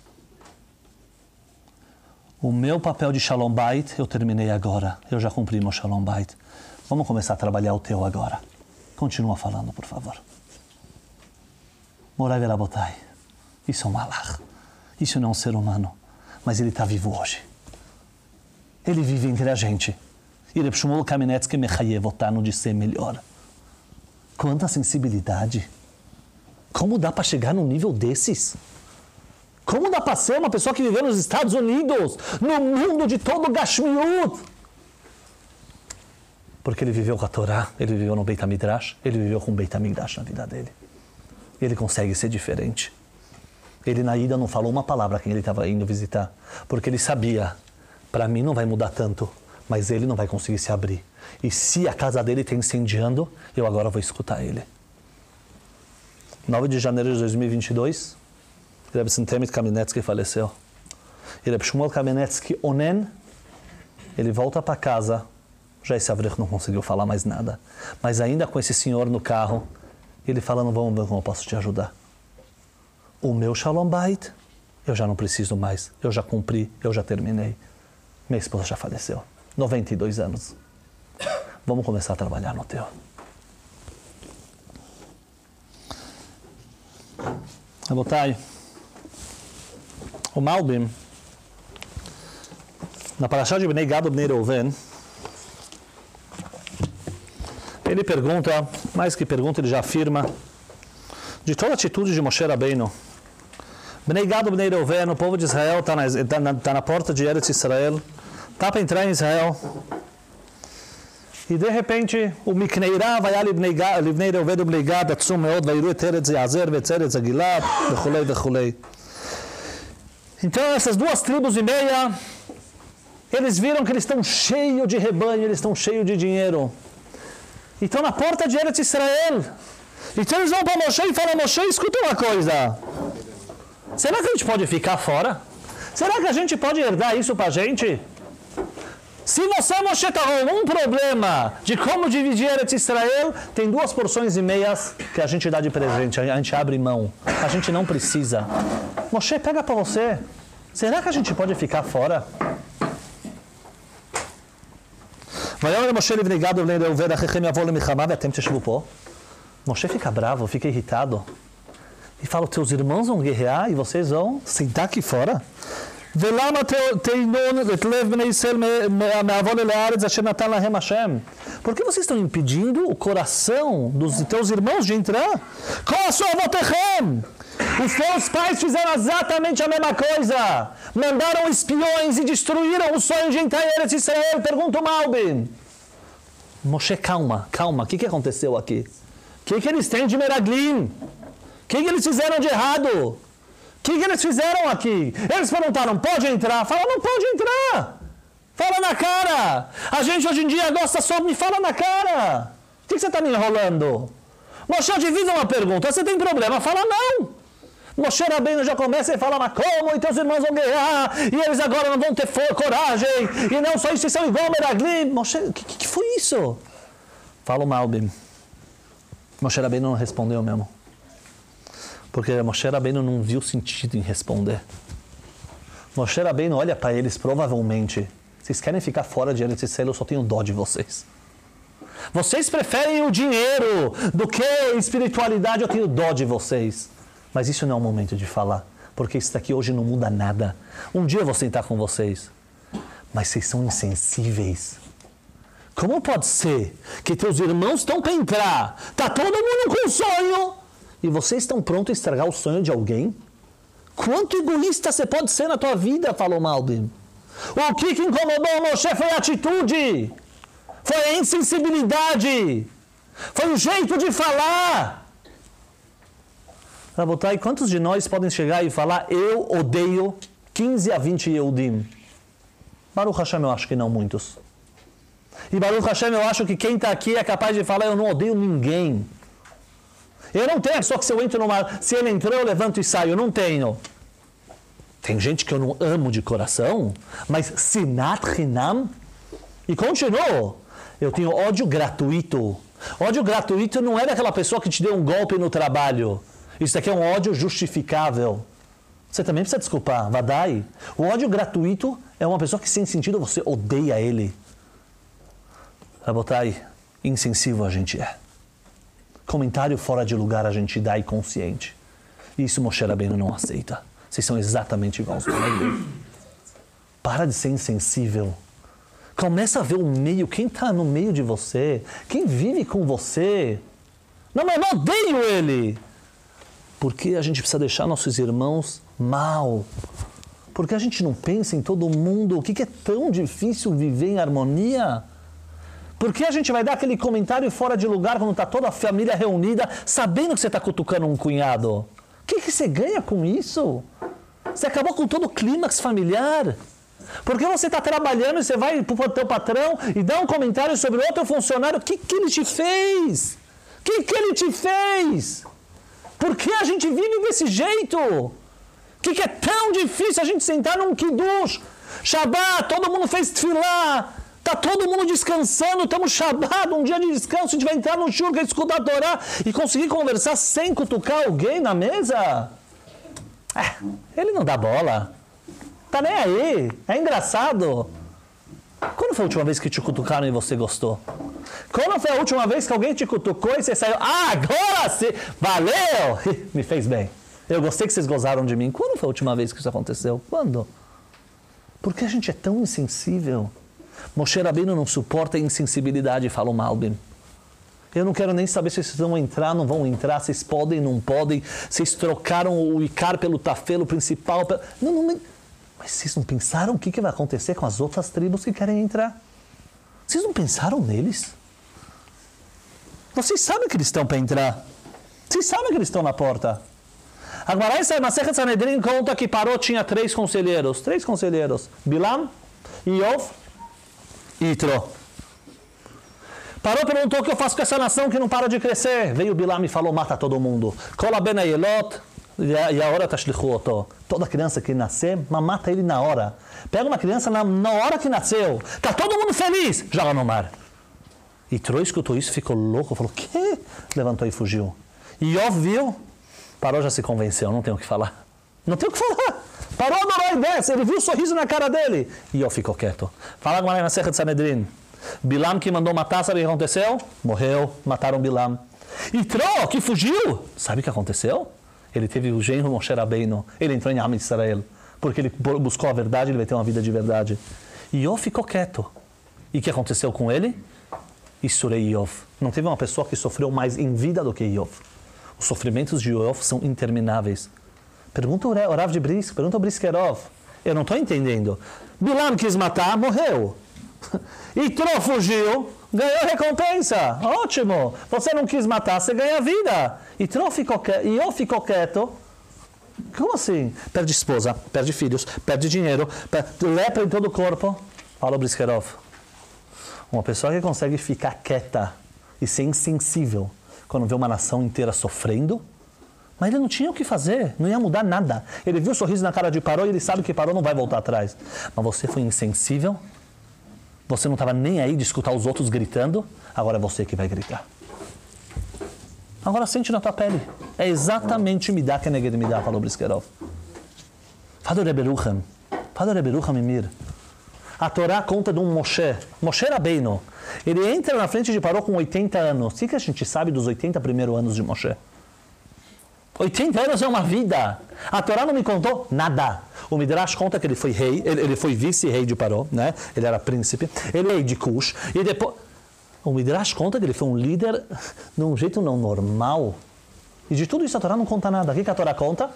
Speaker 1: O meu papel de Shalom Bait eu terminei agora. Eu já cumpri meu Shalom Bait. Vamos começar a trabalhar o teu agora. Continua falando, por favor. Moravi Rabotai. Isso é um malach. Isso não é um ser humano. Mas ele está vivo hoje. Ele vive entre a gente. E Reb Shmuel Kamenetsky mechayev otanu de ser melhor. Quanta sensibilidade. Como dá para chegar num nível desses? Como dá para ser uma pessoa que viveu nos Estados Unidos, no mundo de todo Gashmiut? Porque ele viveu com a Torá, ele viveu no Beit HaMidrash, ele viveu com o Beit HaMikdash na vida dele. Ele consegue ser diferente. Ele na ida não falou uma palavra a quem ele estava indo visitar, porque ele sabia, para mim não vai mudar tanto, mas ele não vai conseguir se abrir. E se a casa dele está incendiando, eu agora vou escutar ele. 9 de janeiro de 2022, Reb Temi Kamenetsky faleceu. E Reb Shmuel Kamenetsky Onen, ele volta para casa, já esse Avrech não conseguiu falar mais nada, mas ainda com esse senhor no carro, ele falando, vamos ver como eu posso te ajudar. O meu Shalom Bait, eu já não preciso mais, eu já cumpri, eu já terminei. Minha esposa já faleceu, 92 anos. Vamos começar a trabalhar no teu. Rabotai, o Malbim, na Parashá de Bnei Gad e Bnei Reuven, ele pergunta, mais que pergunta, ele já afirma, de toda a atitude de Moshe Rabbeinu, Bnei Gad e Bnei Reuven, o povo de Israel está na porta de Eretz Israel, está para entrar em Israel, e de repente, o Mikneirá vai ali Bnei Reuven e Bnei Gad, Atzum Meod, vairu et Eretz Yazer, et Eretz Agilad, vechulei, vechulei. Então, essas duas tribos e meia, eles viram que eles estão cheios de rebanho, eles estão cheios de dinheiro. E estão na porta de Eretz Israel. Então eles vão para Moshe e falam, Moshe, escuta uma coisa. Será que a gente pode ficar fora? Será que a gente pode herdar isso para a gente? Se você, Moshe, está com um problema de como dividir Eretz Israel, tem 2 porções e meias que a gente dá de presente, a gente abre mão. A gente não precisa. Moshe, pega para você. Será que a gente pode ficar fora? Moshe fica bravo, fica irritado. E fala, teus irmãos vão guerrear e vocês vão sentar aqui fora? Por que vocês estão impedindo o coração dos teus irmãos de entrar? Os teus pais fizeram exatamente a mesma coisa. Mandaram espiões e destruíram o sonho de entrar em Eretz Israel. Pergunta o Malbim. Moshe, calma. O que aconteceu aqui? O que eles têm de meraglim? O que eles fizeram de errado? O que eles fizeram aqui? Eles perguntaram, pode entrar? Fala, não pode entrar. Fala na cara. A gente hoje em dia gosta só de me falar na cara. O que você está me enrolando? Moshe, eu te fiz uma pergunta. Você tem problema? Fala não. Moshe Rabbeinu já começa e fala, mas como? E teus irmãos vão guerrear, e eles agora não vão ter coragem, e não só isso, são igual Meraglim. Moshe, o que foi isso? Fala o Malbim. Moshe Rabbeinu não respondeu mesmo. Porque Moshe Rabbeinu não viu sentido em responder. Moshe Rabbeinu olha para eles, provavelmente, vocês querem ficar fora de Eretz Israel, eu só tenho dó de vocês. Vocês preferem o dinheiro do que a espiritualidade, eu tenho dó de vocês. Mas isso não é o momento de falar, porque isso daqui hoje não muda nada. Um dia eu vou sentar com vocês, mas vocês são insensíveis. Como pode ser que teus irmãos estão para entrar, está todo mundo com sonho, e vocês estão prontos a estragar o sonho de alguém? Quanto egoísta você pode ser na tua vida, falou Malbim. O que incomodou o Moshe foi a atitude, foi a insensibilidade, foi o jeito de falar. Rabotai, quantos de nós podem chegar e falar, eu odeio 15 a 20 Yehudim? Baruch Hashem, eu acho que não muitos. E Baruch Hashem, eu acho que quem está aqui é capaz de falar, eu não odeio ninguém. Eu não tenho, só que se eu entro numa... Se ele entrou, eu levanto e saio, eu não tenho. Tem gente que eu não amo de coração, mas sinat hinam, e continuou. Eu tenho ódio gratuito. Ódio gratuito não é daquela pessoa que te deu um golpe no trabalho. Isso aqui é um ódio justificável. Você também precisa desculpar, vadai. O ódio gratuito é uma pessoa que sem sentido você odeia ele. Rabotai, insensível a gente é. Comentário fora de lugar a gente dá e consciente. E isso Moshe Rabbeinu não aceita. Vocês são exatamente iguais. Para de ser insensível. Começa a ver o meio, quem está no meio de você, quem vive com você. Não, mas eu não odeio ele. Porque a gente precisa deixar nossos irmãos mal. Porque a gente não pensa em todo mundo. O que é tão difícil viver em harmonia? Por que a gente vai dar aquele comentário fora de lugar quando está toda a família reunida, sabendo que você está cutucando um cunhado? O que você ganha com isso? Você acabou com todo o clímax familiar. Porque você está trabalhando e você vai para o teu patrão e dá um comentário sobre outro funcionário. O que ele te fez? O que ele te fez? Por que a gente vive desse jeito? O que é tão difícil a gente sentar num kiddush? Shabbat, todo mundo fez tefilá. Está todo mundo descansando, estamos Shabbat, um dia de descanso, a gente vai entrar no shur, escutar a Torá e conseguir conversar sem cutucar alguém na mesa? Ele não dá bola. Tá nem aí. É engraçado. Quando foi a última vez que te cutucaram e você gostou? Quando foi a última vez que alguém te cutucou e você saiu? Agora sim! Valeu! Me fez bem. Eu gostei que vocês gozaram de mim. Quando foi a última vez que isso aconteceu? Quando? Por que a gente é tão insensível? Moshe Rabbeinu não suporta a insensibilidade, fala o Malbim. Eu não quero nem saber se vocês vão entrar, não vão entrar, vocês podem, não podem, vocês trocaram o Icar pelo Tafelo principal. Não. Mas vocês não pensaram o que vai acontecer com as outras tribos que querem entrar? Vocês não pensaram neles? Vocês sabem que eles estão para entrar. Vocês sabem que eles estão na porta. Agora, essa Masechet Sanedrin conta que Paró tinha 3 conselheiros. 3 conselheiros. Bilam, Iov e Yitro. Paró perguntou o que eu faço com essa nação que não para de crescer. Veio Bilam e falou, mata todo mundo. Kola ben Ayelot, E a hora tashlichuoto. Toda criança que nascer, mata ele na hora. Pega uma criança na hora que nasceu. Tá todo mundo feliz. Joga no mar. E Troi escutou isso, ficou louco. Falou, que? Levantou e fugiu. E Iov viu. Parou, já se convenceu. Não tem o que falar. Não tem o que falar. Parou, adorou a ideia. Ele viu o sorriso na cara dele. E Iov ficou quieto. Fala agora na Serra de Sanedrin. Bilam que mandou matar, sabe o que aconteceu? Morreu. Mataram Bilam. E Tro, que fugiu. Sabe o que aconteceu? Ele teve o genro Moshe Rabbeinu. Ele entrou em Am Israel. Porque ele buscou a verdade, ele vai ter uma vida de verdade. E Iov ficou quieto. E o que aconteceu com ele? Isurei Iov. Não teve uma pessoa que sofreu mais em vida do que Iov. Os sofrimentos de Iov são intermináveis. Pergunta o Rav de Brisk, pergunta o Briskerov. Eu não estou entendendo. Bilam quis matar, morreu. Yitro fugiu, ganhou recompensa. Ótimo. Você não quis matar, você ganha vida. Yitro ficou quieto. Iov ficou quieto. Como assim? Perde esposa, perde filhos, perde dinheiro, lepra em todo o corpo. Fala o Briskerov. Uma pessoa que consegue ficar quieta e ser insensível quando vê uma nação inteira sofrendo, mas ele não tinha o que fazer, não ia mudar nada. Ele viu o sorriso na cara de Paró e ele sabe que Paró não vai voltar atrás. Mas você foi insensível, você não estava nem aí de escutar os outros gritando, agora é você que vai gritar. Agora sente na tua pele. É exatamente Midá que Neged Midá, falou Briskerov. Fala do Reberucham. Fala do Reberucham Mimir. A Torá conta de um Moshe Rabbeinu. Ele entra na frente de Paró com 80 anos. O que a gente sabe dos 80 primeiros anos de Moshe? 80 anos é uma vida. A Torá não me contou nada. O Midrash conta que ele foi rei, ele foi vice-rei de Paró, né? Ele era príncipe. Ele é rei de Cush. E depois... O Midrash conta que ele foi um líder de um jeito não normal. E de tudo isso a Torá não conta nada. O que a Torá conta?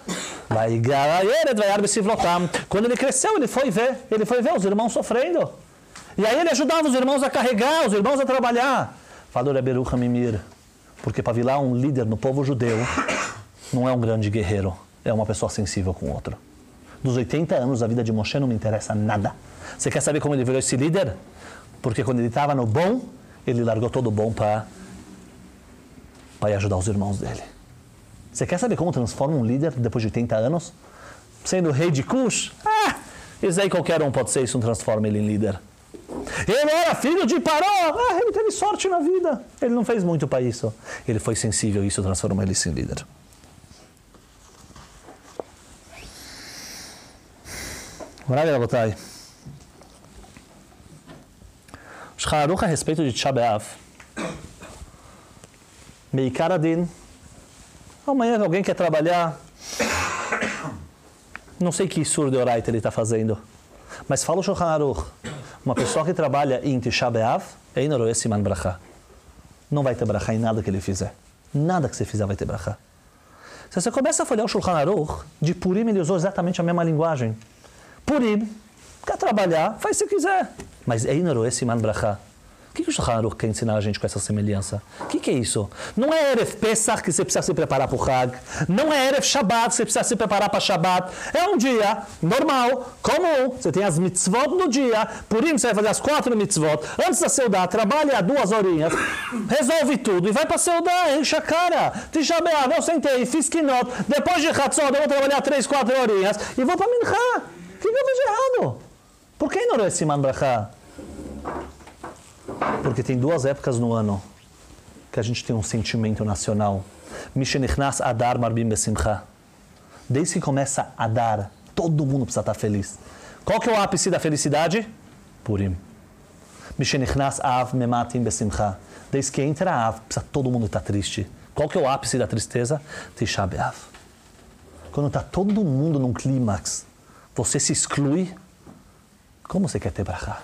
Speaker 1: Quando ele cresceu, ele foi ver os irmãos sofrendo. E aí ele ajudava os irmãos a carregar, os irmãos a trabalhar. Falou Reberucham Mimir. Porque para virar um líder no povo judeu, não é um grande guerreiro, é uma pessoa sensível com o outro. Dos 80 anos, a vida de Moshe não me interessa nada. Você quer saber como ele virou esse líder? Porque quando ele estava no bom, ele largou todo o bom para ajudar os irmãos dele. Você quer saber como transforma um líder depois de 80 anos? Sendo rei de Cush? Isso aí qualquer um pode ser, isso não transforma ele em líder. Ele era filho de Paró. Ele teve sorte na vida. Ele não fez muito para isso. Ele foi sensível e isso transformou ele em líder. Maravilha, Rabotai. Shulchan Aruch a respeito de Tisha B'Av. Meikar Adin. Amanhã alguém quer trabalhar. Não sei que Isur de Oraita ele está fazendo. Mas fala o Shulchan Aruch. Uma pessoa que trabalha em Tisha B'Av, Ein Roeh Siman Bracha. Não vai ter bracha em nada que ele fizer. Nada que você fizer vai ter bracha. Se você começa a folhear o Shulchan Aruch, de Purim ele usou exatamente a mesma linguagem. Purim, quer trabalhar, faz se quiser. Mas Ein Roeh Siman Bracha. O que o Shulchan Aruch quer ensinar a gente com essa semelhança? O que é isso? Não é Erev Pesach que você precisa se preparar para o Hag. Não é Erev Shabbat que você precisa se preparar para Shabbat. É um dia normal, comum. Você tem as mitzvot no dia. Purim você vai fazer as 4 mitzvot. Antes da Seudá, trabalha 2 horinhas. Resolve tudo e vai para a Seudá. Enche a cara. Tisha B'Av, eu sentei, fiz Kinot. Depois de Hatzot, eu vou trabalhar 3, 4 horinhas. E vou para Minchá. O que eu fiz de errado? Por que não é Siman Bracha? Porque tem 2 épocas no ano que a gente tem um sentimento nacional. Mishenichnas Adar Marbim Besimcha. Desde que começa Adar, todo mundo precisa estar feliz. Qual que é o ápice da felicidade? Purim. Mishenichnas Av Mematim Besimcha. Desde que entra Av, precisa todo mundo estar triste. Qual que é o ápice da tristeza? Tisha B'Av. Quando está todo mundo num clímax, você se exclui, como você quer ter brachá?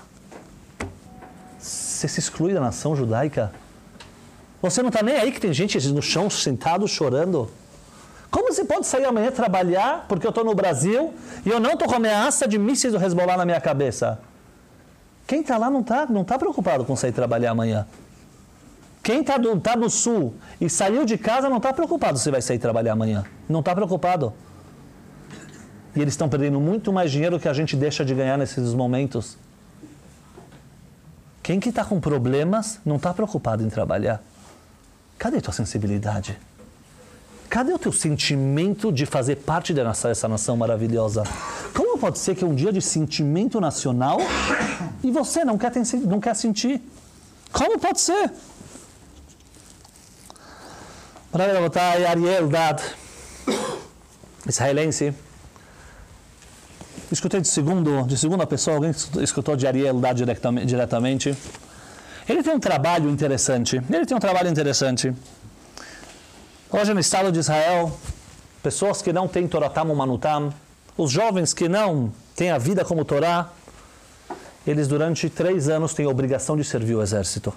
Speaker 1: Você se exclui da nação judaica? Você não está nem aí que tem gente no chão sentado chorando? Como você pode sair amanhã trabalhar porque eu estou no Brasil e eu não estou com a ameaça de mísseis do Hezbollah na minha cabeça? Quem está lá não tá preocupado com sair trabalhar amanhã. Quem está no sul e saiu de casa não está preocupado se vai sair trabalhar amanhã. Não está preocupado. E eles estão perdendo muito mais dinheiro que a gente deixa de ganhar nesses momentos. Quem que está com problemas não está preocupado em trabalhar. Cadê tua sensibilidade? Cadê o teu sentimento de fazer parte dessa nação maravilhosa? Como pode ser que é um dia de sentimento nacional e você não quer sentir? Como pode ser? Para botar Ariel Eldad, israelense. Escutei de segunda pessoa, alguém escutou de Ariel Eldad diretamente. Ele tem um trabalho interessante. Hoje no estado de Israel, pessoas que não têm Toratam Umanutam, os jovens que não têm a vida como Torá, eles durante 3 anos têm a obrigação de servir o exército.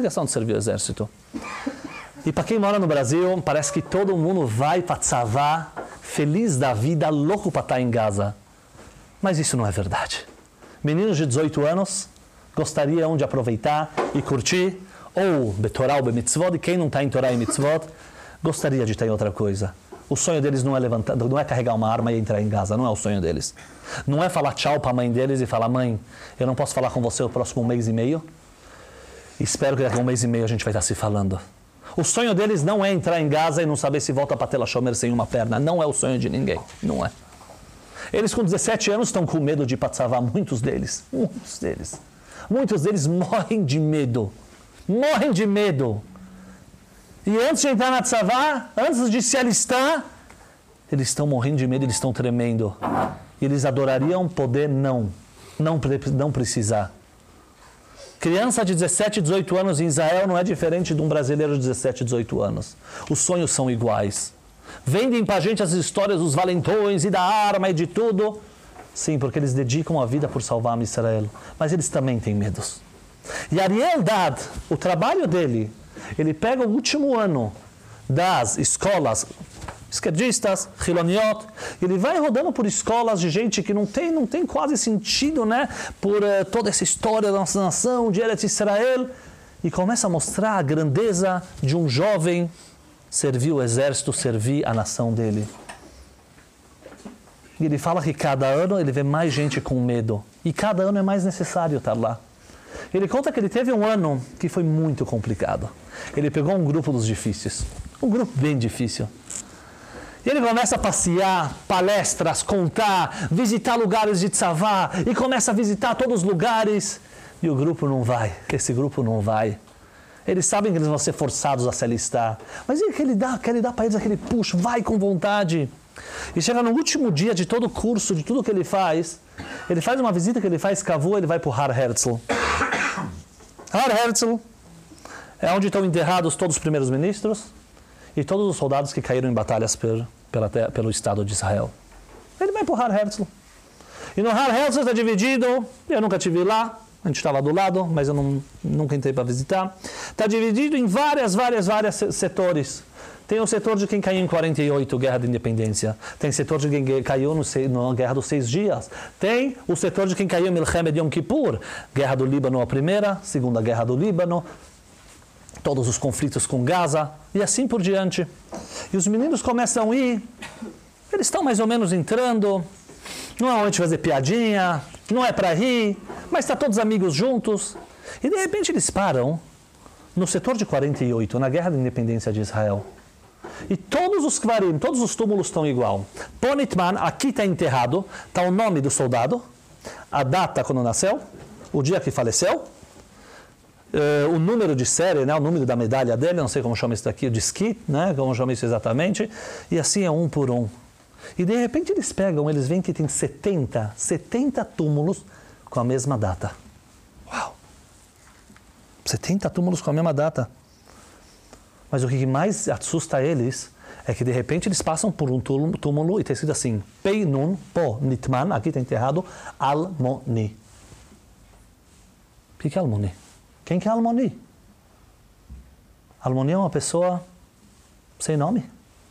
Speaker 1: E para quem mora no Brasil, parece que todo mundo vai para Tzavá, feliz da vida, louco para estar em Gaza. Mas isso não é verdade. Meninos de 18 anos gostariam de aproveitar e curtir, ou Betorá ou Bemitzvot, e quem não está em Torá e Mitzvot, gostaria de estar em outra coisa. O sonho deles não é carregar uma arma e entrar em Gaza, não é o sonho deles. Não é falar tchau para a mãe deles e falar, mãe, eu não posso falar com você o próximo 1 mês e meio. Espero que daqui a 1 mês e meio a gente vai estar se falando. O sonho deles não é entrar em Gaza e não saber se volta para Tel Ashomer sem uma perna. Não é o sonho de ninguém, não é. Eles com 17 anos estão com medo de ir para Tzavá, muitos deles. Muitos deles morrem de medo. E antes de entrar na Tzavá, antes de se alistar, eles estão morrendo de medo, eles estão tremendo. E eles adorariam poder não precisar. Criança de 17, 18 anos em Israel não é diferente de um brasileiro de 17, 18 anos. Os sonhos são iguais. Vendem para a gente as histórias dos valentões e da arma e de tudo. Sim, porque eles dedicam a vida por salvar a Israel. Mas eles também têm medos. E Ariel Eldad, o trabalho dele, ele pega o último ano das escolas esquerdistas, Hiloniot, ele vai rodando por escolas de gente que não tem quase sentido, né? Por toda essa história da nossa nação, de Eretz Israel, e começa a mostrar a grandeza de um jovem servir o exército, servir a nação dele. E ele fala que cada ano ele vê mais gente com medo, e cada ano é mais necessário estar lá. Ele conta que ele teve um ano que foi muito complicado. Ele pegou um grupo dos difíceis, um grupo bem difícil. E ele começa a passear, palestras, contar, visitar lugares de Tzavá, e começa a visitar todos os lugares. E o grupo não vai, esse grupo não vai. Eles sabem que eles vão ser forçados a se alistar. Mas ele quer dar para eles aquele push, vai com vontade. E chega no último dia de todo o curso, de tudo que ele faz uma visita que ele faz Kavu, ele vai para o Har Herzl. Har Herzl é onde estão enterrados todos os primeiros ministros e todos os soldados que caíram em batalhas pelo Estado de Israel. Ele vai para o Har Herzl. E no Har Herzl está dividido, eu nunca estive lá, a gente estava do lado, mas eu nunca entrei para visitar. Está dividido em vários setores. Tem o setor de quem caiu em 48, Guerra da Independência. Tem o setor de quem caiu na Guerra dos 6 Dias. Tem o setor de quem caiu em Milchemet Yom Kippur. Guerra do Líbano, a primeira, Segunda Guerra do Líbano. Todos os conflitos com Gaza. E assim por diante. E os meninos começam a ir. Eles estão mais ou menos entrando. Não é hora de fazer piadinha. Não é para rir. Mas estão todos amigos juntos. E de repente eles param no setor de 48, na Guerra da Independência de Israel. E todos os kvarim, todos os túmulos estão igual. Ponitman, aqui está enterrado, está o nome do soldado, a data quando nasceu, o dia que faleceu, o número de série, né, o número da medalha dele, não sei como chama isso daqui, o disquete, né, como chama isso exatamente, e assim é um por um. E de repente eles veem que tem 70 túmulos com a mesma data. Uau! 70 túmulos com a mesma data. Mas o que mais assusta eles é que de repente eles passam por um túmulo e está escrito assim, Pei Nun Po Nitman, aqui está enterrado, Almoni. O que é Almoni? Quem que é Almoni? Almoni é uma pessoa sem nome.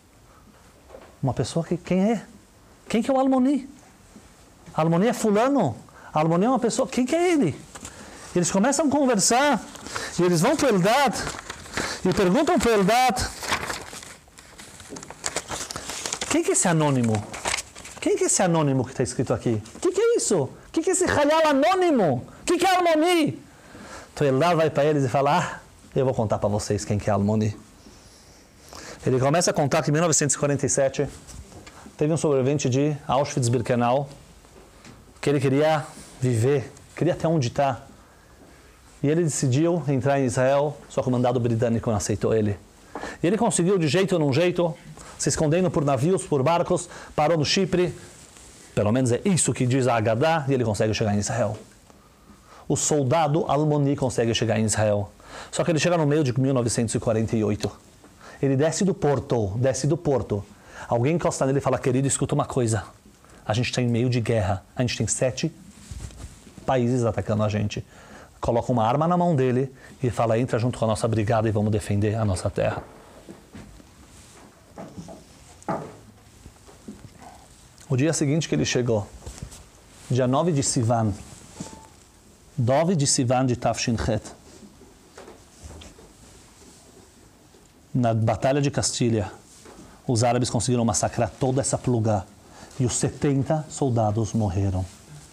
Speaker 1: Uma pessoa que, quem é? Quem que é o Almoni? Almoni é fulano. Almoni é uma pessoa, quem que é ele? Eles começam a conversar e eles vão para o Eldad e perguntam para o Eldad, quem que é esse anônimo? Quem que é esse anônimo que está escrito aqui? O que é isso? O que é esse Hayal anônimo? O que é Almoni? Então Eldad vai para eles e fala, eu vou contar para vocês quem que é Almoni. Ele começa a contar que em 1947 teve um sobrevivente de Auschwitz-Birkenau que ele queria viver, queria até onde está. E ele decidiu entrar em Israel, só que o mandado britânico não aceitou ele. E ele conseguiu, de jeito ou não jeito, se escondendo por navios, por barcos, parou no Chipre. Pelo menos é isso que diz a Haggadah, e ele consegue chegar em Israel. O soldado Almoni consegue chegar em Israel. Só que ele chega no meio de 1948. Ele desce do porto. Alguém encosta nele e fala, querido, escuta uma coisa. A gente está em meio de guerra. A gente tem 7 países atacando a gente. Coloca uma arma na mão dele e fala, entra junto com a nossa brigada e vamos defender a nossa terra. O dia seguinte que ele chegou, dia 9 de Sivan de Tafshin Het, na Batalha de Castilha, os árabes conseguiram massacrar toda essa pluga e os 70 soldados morreram.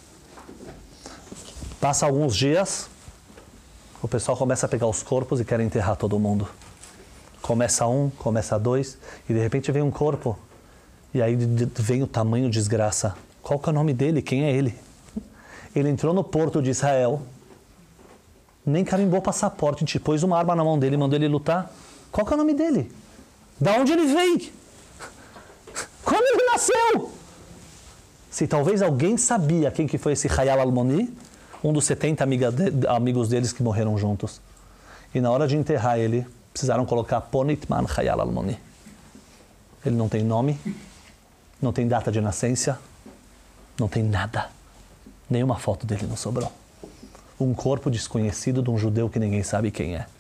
Speaker 1: Passa alguns dias, o pessoal começa a pegar os corpos e quer enterrar todo mundo. Começa um, começa dois, e de repente vem um corpo. E aí vem o tamanho desgraça. Qual que é o nome dele? Quem é ele? Ele entrou no porto de Israel, nem carimbou passaporte, a gente pôs uma arma na mão dele e mandou ele lutar. Qual que é o nome dele? Da onde ele veio? Quando ele nasceu? Se talvez alguém sabia quem que foi esse Hayal Almoni, um dos 70 amigos deles que morreram juntos. E na hora de enterrar ele, precisaram colocar Ponitman Hayal Almoni. Ele não tem nome, não tem data de nascença, não tem nada. Nenhuma foto dele não sobrou. Um corpo desconhecido de um judeu que ninguém sabe quem é.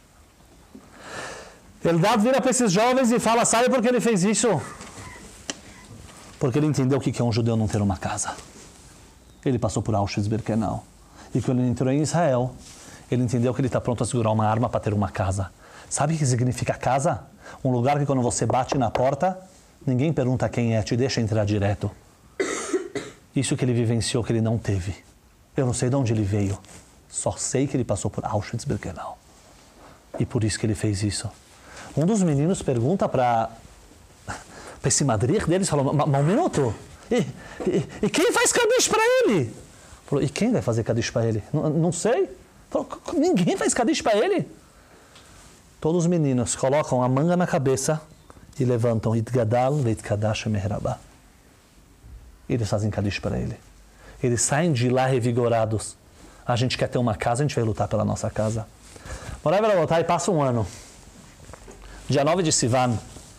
Speaker 1: Eldad vira para esses jovens e fala, sabe por que ele fez isso? Porque ele entendeu o que é um judeu não ter uma casa. Ele passou por Auschwitz-Birkenau. E quando ele entrou em Israel, ele entendeu que ele está pronto a segurar uma arma para ter uma casa. Sabe o que significa casa? Um lugar que quando você bate na porta, ninguém pergunta quem é, te deixa entrar direto. Isso que ele vivenciou, que ele não teve. Eu não sei de onde ele veio. Só sei que ele passou por Auschwitz-Birkenau. E por isso que ele fez isso. Um dos meninos pergunta para esse madrir deles, falou, mas um minuto, e quem faz Kadish para ele? Falou, e quem vai fazer Kadish para ele? Não sei. Falou, ninguém faz Kadish para ele. Todos os meninos colocam a manga na cabeça e levantam Itgadal Veitkadash Mehrabah. Eles fazem Kadish para ele. Eles saem de lá revigorados. A gente quer ter uma casa, a gente vai lutar pela nossa casa. Morai vai voltar e passa um ano. Dia 9 de Sivan,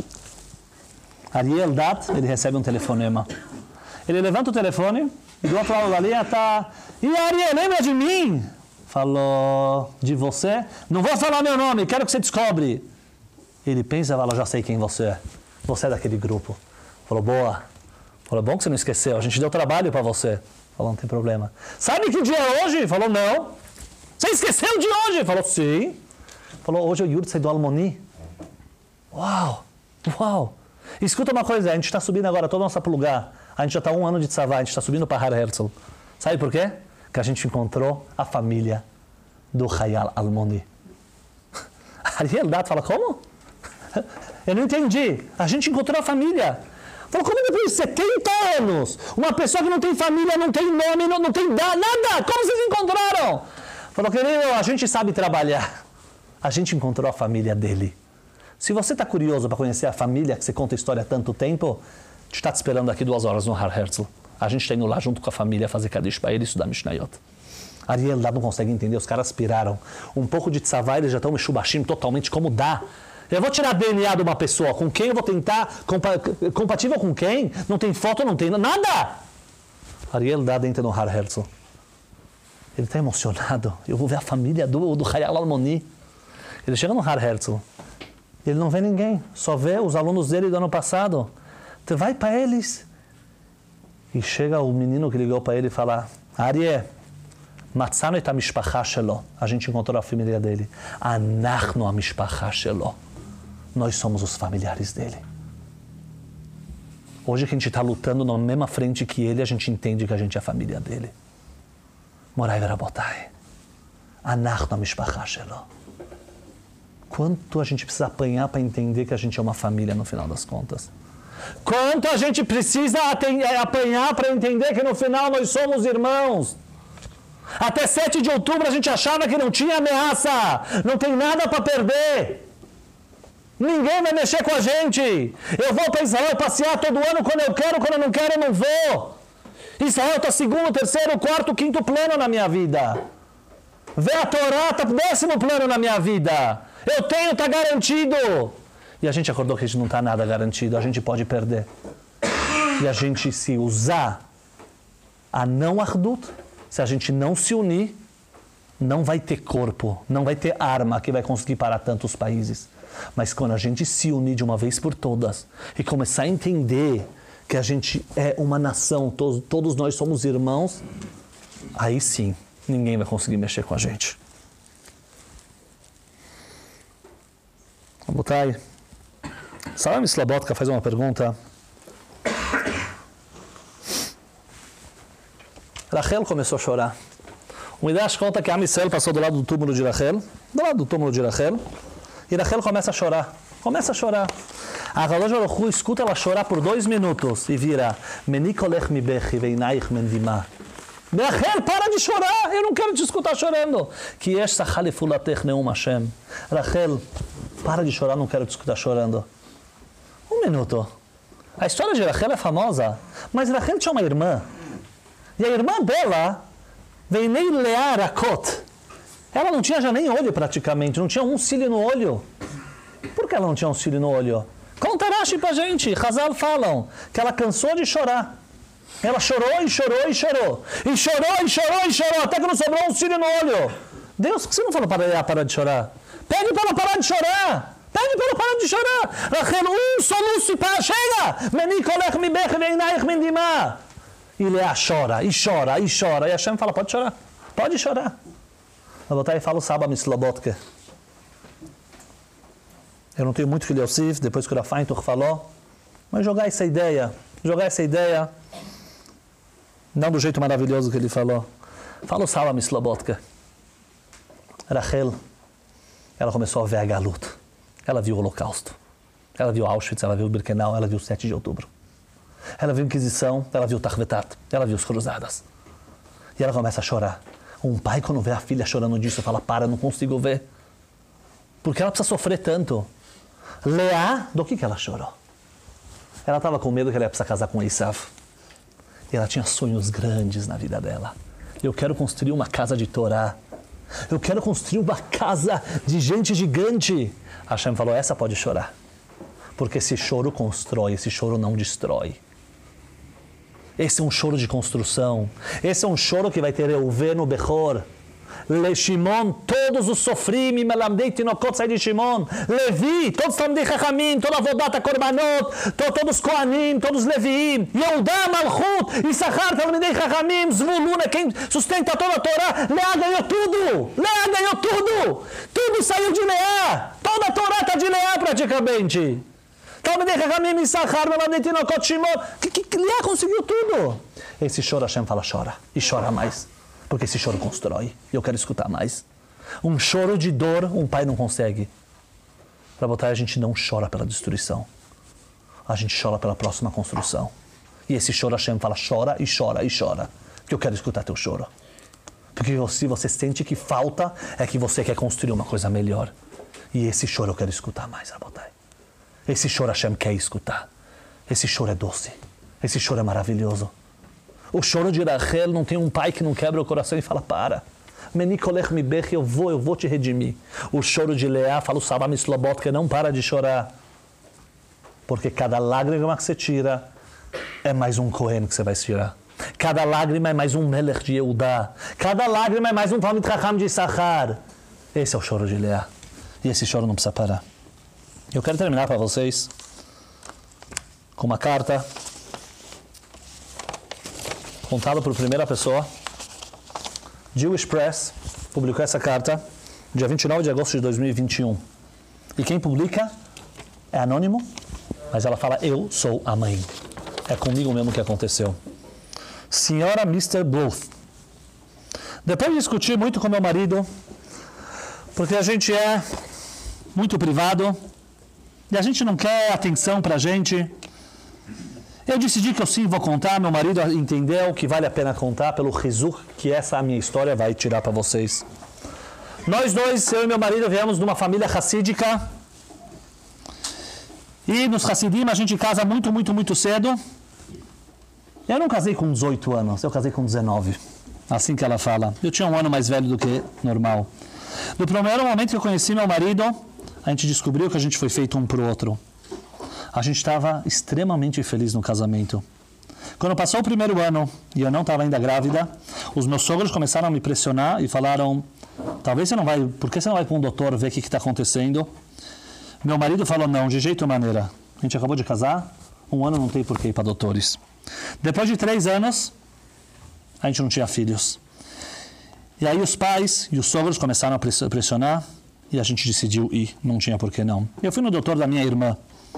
Speaker 1: Ariel Dat, ele recebe um telefonema. Ele levanta o telefone, do outro lado da linha está... E Ariel, lembra de mim? Falou, de você? Não vou falar meu nome, quero que você descobre. Ele pensa e fala, já sei quem você é. Você é daquele grupo. Falou, boa. Falou, bom que você não esqueceu, a gente deu trabalho para você. Falou, não tem problema. Sabe que dia é hoje? Falou, não. Você esqueceu de hoje? Falou, sim. Falou, hoje é o Yurtzeit do Almoni. Uau, uau. Escuta uma coisa, a gente está subindo agora toda a nossa plugar. A gente já está 1 ano de Tzavá, a gente está subindo para Har Herzl. Sabe por quê? Que a gente encontrou a família do Hayal Almoni. Ariel Dat fala, como? Eu não entendi. A gente encontrou a família. Falou, como depois de 70 anos, uma pessoa que não tem família, não tem nome, não tem nada, como vocês encontraram? Falou, querido, a gente sabe trabalhar. A gente encontrou a família dele. Se você está curioso para conhecer a família que você conta a história há tanto tempo, a gente está te esperando aqui 2 horas no Har Herzl. A gente está indo lá junto com a família fazer Kadish para ele e estudar Mishnayot. Ariel lá não consegue entender, os caras piraram. Um pouco de Tzavá, eles já estão mexubashim totalmente como dá. Eu vou tirar DNA de uma pessoa, com quem eu vou tentar, compatível com quem? Não tem foto, não tem nada. Ariel dá dentro do Har Herzl. Ele está emocionado. Eu vou ver a família do Hayal Almoni. Ele chega no Har Herzl. Ele não vê ninguém, só vê os alunos dele do ano passado. Então vai para eles. E chega o menino que ligou para ele e fala, Ariel, Matzano et hamishpacha shelo. A gente encontrou a família dele. Anachnu hamishpacha shelo. Nós somos os familiares dele. Hoje que a gente está lutando na mesma frente que ele, a gente entende que a gente é a família dele. Morai verabotai. Anachnu hamishpacha shelo. quanto a gente precisa apanhar para entender que a gente é uma família no final das contas. Quanto a gente precisa apanhar para entender que no final nós somos irmãos. Até 7 de outubro a gente achava que não tinha ameaça, não tem nada para perder. Ninguém vai mexer com a gente. Eu vou para Israel passear todo ano quando eu quero, quando eu não quero eu não vou. Israel está segundo, terceiro, quarto, quinto plano na minha vida. Ver a Torá está 10º plano na minha vida. Eu tenho, está garantido. E a gente acordou que a gente não está nada garantido, a gente pode perder. E a gente se usar a não ardut, se a gente não se unir, não vai ter corpo, não vai ter arma que vai conseguir parar tantos países. Mas quando a gente se unir de uma vez por todas e começar a entender que a gente é uma nação, todos nós somos irmãos, aí sim, ninguém vai conseguir mexer com a gente. Vamos botar aí. Salam Slabotka faz uma pergunta. Rachel começou a chorar. O Midrash conta que a Amisrael passou do lado do túmulo de Rachel, e Rachel começa a chorar. Começa a chorar. A Kadosh Baruch Hu escuta ela chorar por 2 minutos e vira: Menikolech mi bechi veinaich mendima. Rachel, para de chorar, eu não quero te escutar chorando. Que yesh sachalifulatech neum Hashem. Rachel, para de chorar, não quero te escutar chorando. 1 minuto. A história de Rachel é famosa, mas Rachel tinha uma irmã. E a irmã dela, Veinei Leá Rakot, ela não tinha já nem olho praticamente, não tinha um cílio no olho. Por que ela não tinha um cílio no olho? Conta Rashi pra gente, Hazal falam que ela cansou de chorar. Ela chorou e chorou e chorou. E chorou e chorou e chorou, até que não sobrou um cílio no olho. Deus, por que você não falou para ela parar de chorar? Pede para ela parar de chorar. Pede para ela parar de chorar. Rachel, soluço, chega! Menikolech mi bech veinaich mendima. E Leá chora, e chora, e chora. E Hashem fala, pode chorar, pode chorar. Eu vou e falo o Saba Mislobotke. Eu não tenho muito que ler o Sif, depois que o Rafaintur falou, mas jogar essa ideia, não do jeito maravilhoso que ele falou. Fala o Saba Mislobotke. Rachel, ela começou a ver a Galut. Ela viu o Holocausto. Ela viu Auschwitz, ela viu Birkenau, ela viu o 7 de outubro. Ela viu a Inquisição, ela viu o Tarvetat, ela viu os Cruzadas. E ela começa a chorar. Um pai, quando vê a filha chorando disso, fala, para, não consigo ver. Porque ela precisa sofrer tanto. Leá, do que ela chorou? Ela estava com medo que ela ia precisar casar com Esav. E ela tinha sonhos grandes na vida dela. Eu quero construir uma casa de Torá. Eu quero construir uma casa de gente gigante. Hashem falou, essa pode chorar. Porque esse choro constrói, esse choro não destrói. Esse é um choro de construção. Esse é um choro que vai ter Reuven no Bechor. Le Shimon, todos os sofrim, Melamdei Tinokot sai de Shimon. Levi, todos Talmidei Chachamim, toda a Vodata Korbanot, todos os Koanim, todos os Leviim. Yehudá, Malchut, Issachar, Talmidei Chachamim, Zvulun, quem sustenta toda a Torá. Leá ganhou tudo. Leá ganhou tudo. Tudo saiu de Leá. Toda a Torá está de Leá praticamente. Talmidei Chachamim, Issachar, Melamdei Tinokot, Shimon. Leá conseguiu tudo. Esse choro, Hashem fala, chora. E chora mais. Porque esse choro constrói. E eu quero escutar mais. Um choro de dor, um pai não consegue. Para botar, a gente não chora pela destruição. A gente chora pela próxima construção. E esse choro, Hashem fala, chora e chora e chora. Porque eu quero escutar teu choro. Porque se você sente que falta, é que você quer construir uma coisa melhor. E esse choro eu quero escutar mais, Rabotai. Esse choro Hashem quer escutar. Esse choro é doce. Esse choro é maravilhoso. O choro de Rachel não tem um pai que não quebra o coração e fala, para. Menikolech mi bech, eu vou te redimir. O choro de Leá, fala o Saba Mislobot, que não para de chorar. Porque cada lágrima que você tira é mais um Cohen que você vai tirar. Cada lágrima é mais um Melech de Yehudá. Cada lágrima é mais um Talmid Chacham de Issachar. Esse é o choro de Leá. E esse choro não precisa parar. Eu quero terminar para vocês com uma carta contada por primeira pessoa. Jewish Press publicou essa carta dia 29 de agosto de 2021. E quem publica é anônimo, mas ela fala, eu sou a mãe. É comigo mesmo que aconteceu. Senhora Mr. Bluth. Depois de discutir muito com meu marido, porque a gente é muito privado, e a gente não quer atenção pra gente. Eu decidi que eu sim vou contar, meu marido entendeu que vale a pena contar pelo rizu que essa minha história vai tirar para vocês. Nós dois, eu e meu marido, viemos de uma família hassídica. E nos Hassidim a gente casa muito, muito, muito cedo. Eu não casei com 18 anos, eu casei com 19. Assim que ela fala. Eu tinha um ano mais velho do que normal. No primeiro momento que eu conheci meu marido, a gente descobriu que a gente foi feito um pro outro. A gente estava extremamente feliz no casamento. Quando passou o primeiro ano e eu não estava ainda grávida, os meus sogros começaram a me pressionar e falaram, talvez você não vai, por que você não vai para um doutor ver o que está acontecendo? Meu marido falou, não, de jeito maneira. A gente acabou de casar, um ano não tem por que ir para doutores. Depois de 3 anos, a gente não tinha filhos. E aí os pais e os sogros começaram a pressionar e a gente decidiu ir, não tinha por que não. Eu fui no doutor da minha irmã.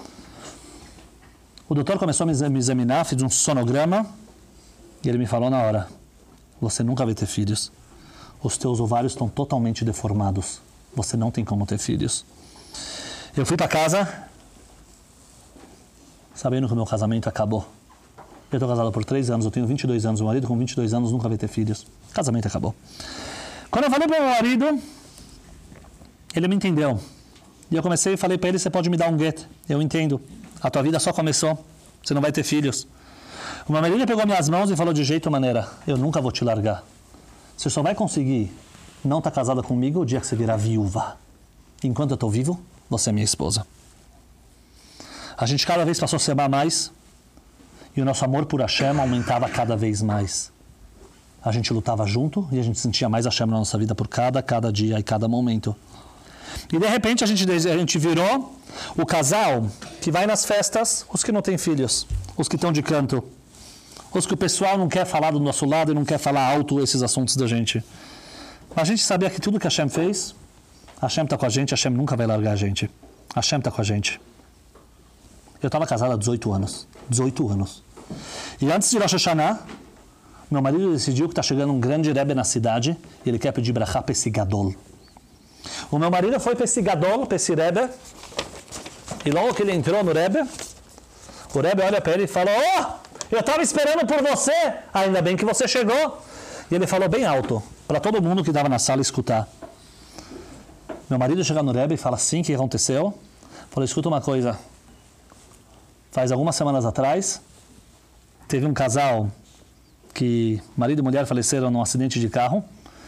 Speaker 1: O doutor começou a me examinar, fiz um sonograma e ele me falou na hora, você nunca vai ter filhos. Os teus ovários estão totalmente deformados. Você não tem como ter filhos. Eu fui para casa sabendo que o meu casamento acabou. Eu estou casado por 3 anos, eu tenho 22 anos, o marido com 22 anos nunca vai ter filhos. O casamento acabou. Quando eu falei para o meu marido, ele me entendeu. E eu comecei e falei para ele, você pode me dar um get. Eu entendo. A tua vida só começou. Você não vai ter filhos. O meu marido pegou minhas mãos e falou de jeito e maneira, eu nunca vou te largar. Você só vai conseguir não estar casada comigo o dia que você virar viúva. Enquanto eu estou vivo, você é minha esposa. A gente cada vez passou a se amar mais e o nosso amor por Hashem aumentava cada vez mais. A gente lutava junto e a gente sentia mais Hashem na nossa vida por cada dia e cada momento. E de repente a gente virou o casal que vai nas festas, os que não têm filhos, os que estão de canto, os que o pessoal não quer falar do nosso lado e não quer falar alto esses assuntos da gente. A gente sabia que tudo que Hashem fez, Hashem está com a gente, Hashem nunca vai largar a gente. Hashem está com a gente. Eu estava casado há 18 anos. 18 anos. E antes de Rosh Hashanah, meu marido decidiu que está chegando um grande Rebbe na cidade e ele quer pedir brachá para esse Gadol. O meu marido foi para esse Gadol, para esse Rebbe, e logo que ele entrou no Rebbe, o Rebbe olha para ele e fala, eu estava esperando por você, ainda bem que você chegou. E ele falou bem alto, para todo mundo que estava na sala escutar. Meu marido chega no Rebbe e fala assim, o que aconteceu? Falou, escuta uma coisa, faz algumas semanas atrás, teve um casal que marido e mulher faleceram num acidente de carro,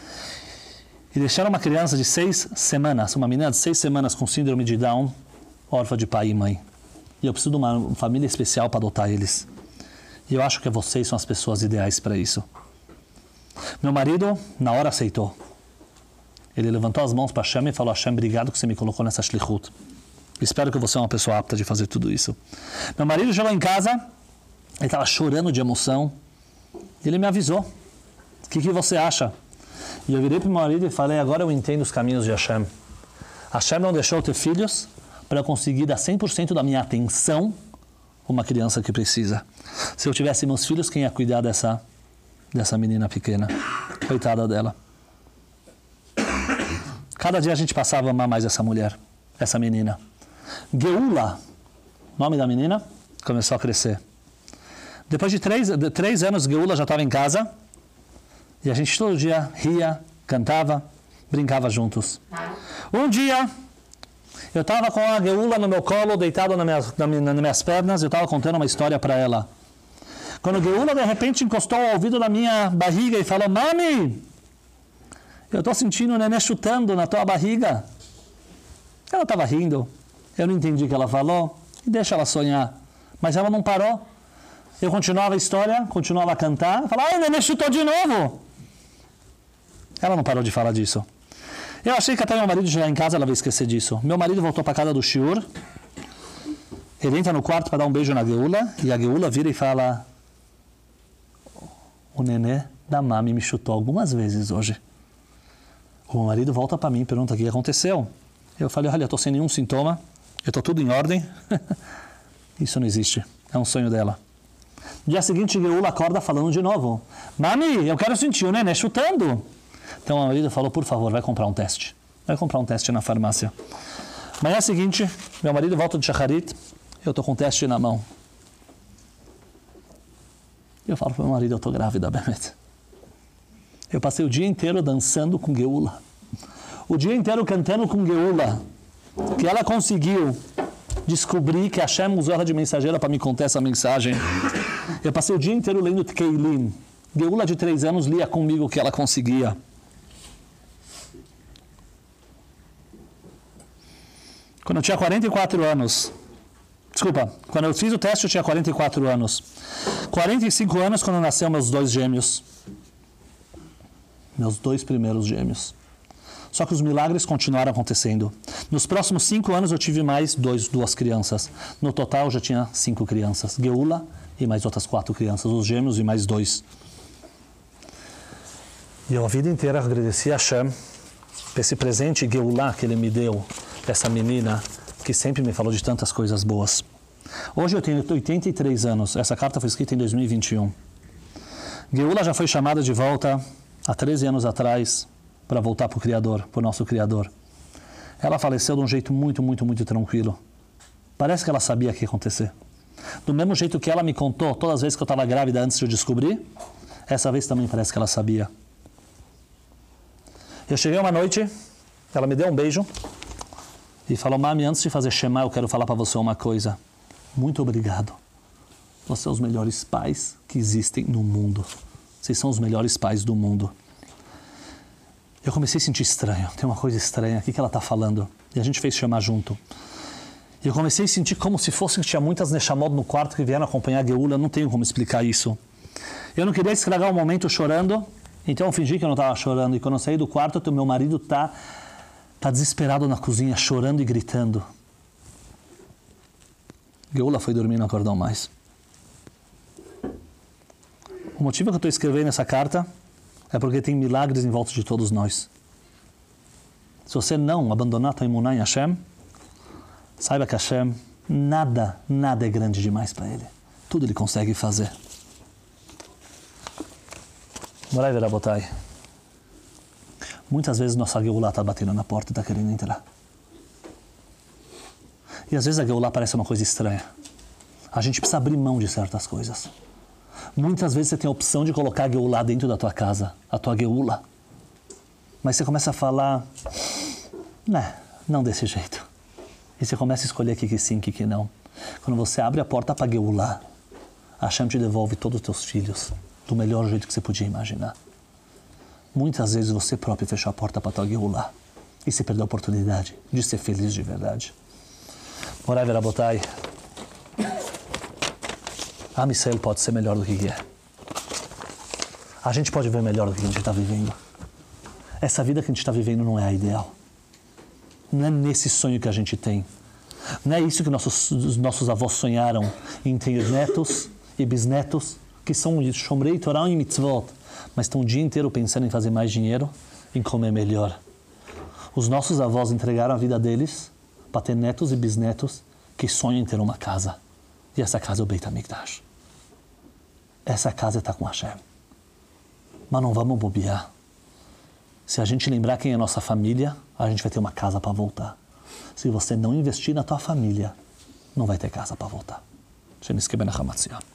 Speaker 1: e deixaram uma criança de 6 semanas, uma menina de 6 semanas com síndrome de Down, órfã de pai e mãe. E eu preciso de uma família especial para adotar eles. E eu acho que vocês são as pessoas ideais para isso. Meu marido, na hora, aceitou. Ele levantou as mãos para Hashem e falou, Hashem, obrigado que você me colocou nessa shlichut. Espero que você é uma pessoa apta de fazer tudo isso. Meu marido chegou em casa, ele estava chorando de emoção. E ele me avisou. O que você acha? E eu virei para o meu marido e falei, agora eu entendo os caminhos de Hashem. Hashem não deixou eu ter filhos para eu conseguir dar 100% da minha atenção a uma criança que precisa. Se eu tivesse meus filhos, quem ia cuidar dessa menina pequena? Coitada dela. Cada dia a gente passava a amar mais essa mulher, essa menina. Geula, nome da menina, começou a crescer. Depois de 3 anos, Geula já estava em casa. E a gente todo dia ria, cantava, brincava juntos. Um dia, eu estava com a Geula no meu colo, deitado nas minhas pernas, eu estava contando uma história para ela. Quando a Geula, de repente, encostou ao ouvido da minha barriga e falou, Mami, eu estou sentindo o neném chutando na tua barriga. Ela estava rindo, eu não entendi o que ela falou, e deixa ela sonhar. Mas ela não parou. Eu continuava a história, continuava a cantar, falava, o neném chutou de novo. Ela não parou de falar disso. Eu achei que até meu marido chegar em casa, ela vai esquecer disso. Meu marido voltou para a casa do shiur. Ele entra no quarto para dar um beijo na Geula. E a Geula vira e fala, o nenê da Mami me chutou algumas vezes hoje. O meu marido volta para mim e pergunta o que aconteceu. Eu falei, olha, eu estou sem nenhum sintoma. Eu estou tudo em ordem. Isso não existe. É um sonho dela. No dia seguinte, Geula acorda falando de novo. Mami, eu quero sentir o nenê chutando. Então, o marido falou, por favor, vai comprar um teste. Vai comprar um teste na farmácia. Manhã seguinte, meu marido volta de Shacharit, eu estou com um teste na mão. Eu falo para meu marido, eu estou grávida, Bemet. Eu passei o dia inteiro dançando com Geula. O dia inteiro cantando com Geula. Que ela conseguiu descobrir que Hashem usou ela de mensageira para me contar essa mensagem. Eu passei o dia inteiro lendo Tekeilim. Geula de 3 anos lia comigo o que ela conseguia. Quando eu tinha 44 anos, desculpa, quando eu fiz o teste eu tinha 44 anos. 45 anos quando nasceram meus 2 gêmeos. Meus 2 primeiros gêmeos. Só que os milagres continuaram acontecendo. Nos próximos 5 anos eu tive mais 2 crianças. No total eu já tinha 5 crianças. Geula e mais outras 4 crianças. Os gêmeos e mais 2. E eu a vida inteira agradeci a Hashem por esse presente Geula que ele me deu. Essa menina que sempre me falou de tantas coisas boas. Hoje eu tenho 83 anos. Essa carta foi escrita em 2021. Geula já foi chamada de volta há 13 anos atrás para voltar para o Criador, para o nosso Criador. Ela faleceu de um jeito muito, muito, muito tranquilo. Parece que ela sabia o que ia acontecer. Do mesmo jeito que ela me contou todas as vezes que eu estava grávida antes de eu descobrir, essa vez também parece que ela sabia. Eu cheguei uma noite, ela me deu um beijo e falou, Mami, antes de fazer Shema, eu quero falar para você uma coisa. Muito obrigado. Vocês são os melhores pais que existem no mundo. Vocês são os melhores pais do mundo. Eu comecei a sentir estranho. Tem uma coisa estranha. O que ela está falando? E a gente fez Shema junto. E eu comecei a sentir como se fosse que tinha muitas Neshamot no quarto que vieram acompanhar a Geula. Eu não tenho como explicar isso. Eu não queria estragar o momento chorando, então eu fingi que eu não estava chorando. E quando eu saí do quarto, o meu marido está desesperado na cozinha, chorando e gritando. Geula foi dormir e não acordou mais. O motivo que eu estou escrevendo essa carta é porque tem milagres em volta de todos nós. Se você não abandonar a emuná em Hashem, saiba que Hashem, nada é grande demais para ele. Tudo ele consegue fazer. Morai Verabotai. Muitas vezes nossa Geulá está batendo na porta e está querendo entrar. E às vezes a Geulá parece uma coisa estranha. A gente precisa abrir mão de certas coisas. Muitas vezes você tem a opção de colocar a Geulá dentro da tua casa, a tua Geula. Mas você começa a falar, não desse jeito. E você começa a escolher o que sim, o que não. Quando você abre a porta para a Geulá, a Hashem te devolve todos os teus filhos do melhor jeito que você podia imaginar. Muitas vezes você próprio fechou a porta para a tua Geulá e você perdeu a oportunidade de ser feliz de verdade. Morai Verabotai. Am Yisrael pode ser melhor do que é. A gente pode ver melhor do que a gente está vivendo. Essa vida que a gente está vivendo não é a ideal. Não é nesse sonho que a gente tem. Não é isso que os nossos avós sonharam em ter netos e bisnetos que são Shomrei Torah e Mitzvot, mas estão o dia inteiro pensando em fazer mais dinheiro, em comer melhor. Os nossos avós entregaram a vida deles para ter netos e bisnetos que sonham em ter uma casa. E essa casa é o Beit HaMikdash. Essa casa está com Hashem. Mas não vamos bobear. Se a gente lembrar quem é a nossa família, a gente vai ter uma casa para voltar. Se você não investir na tua família, não vai ter casa para voltar. Shem Yizke Ben Hamatzion.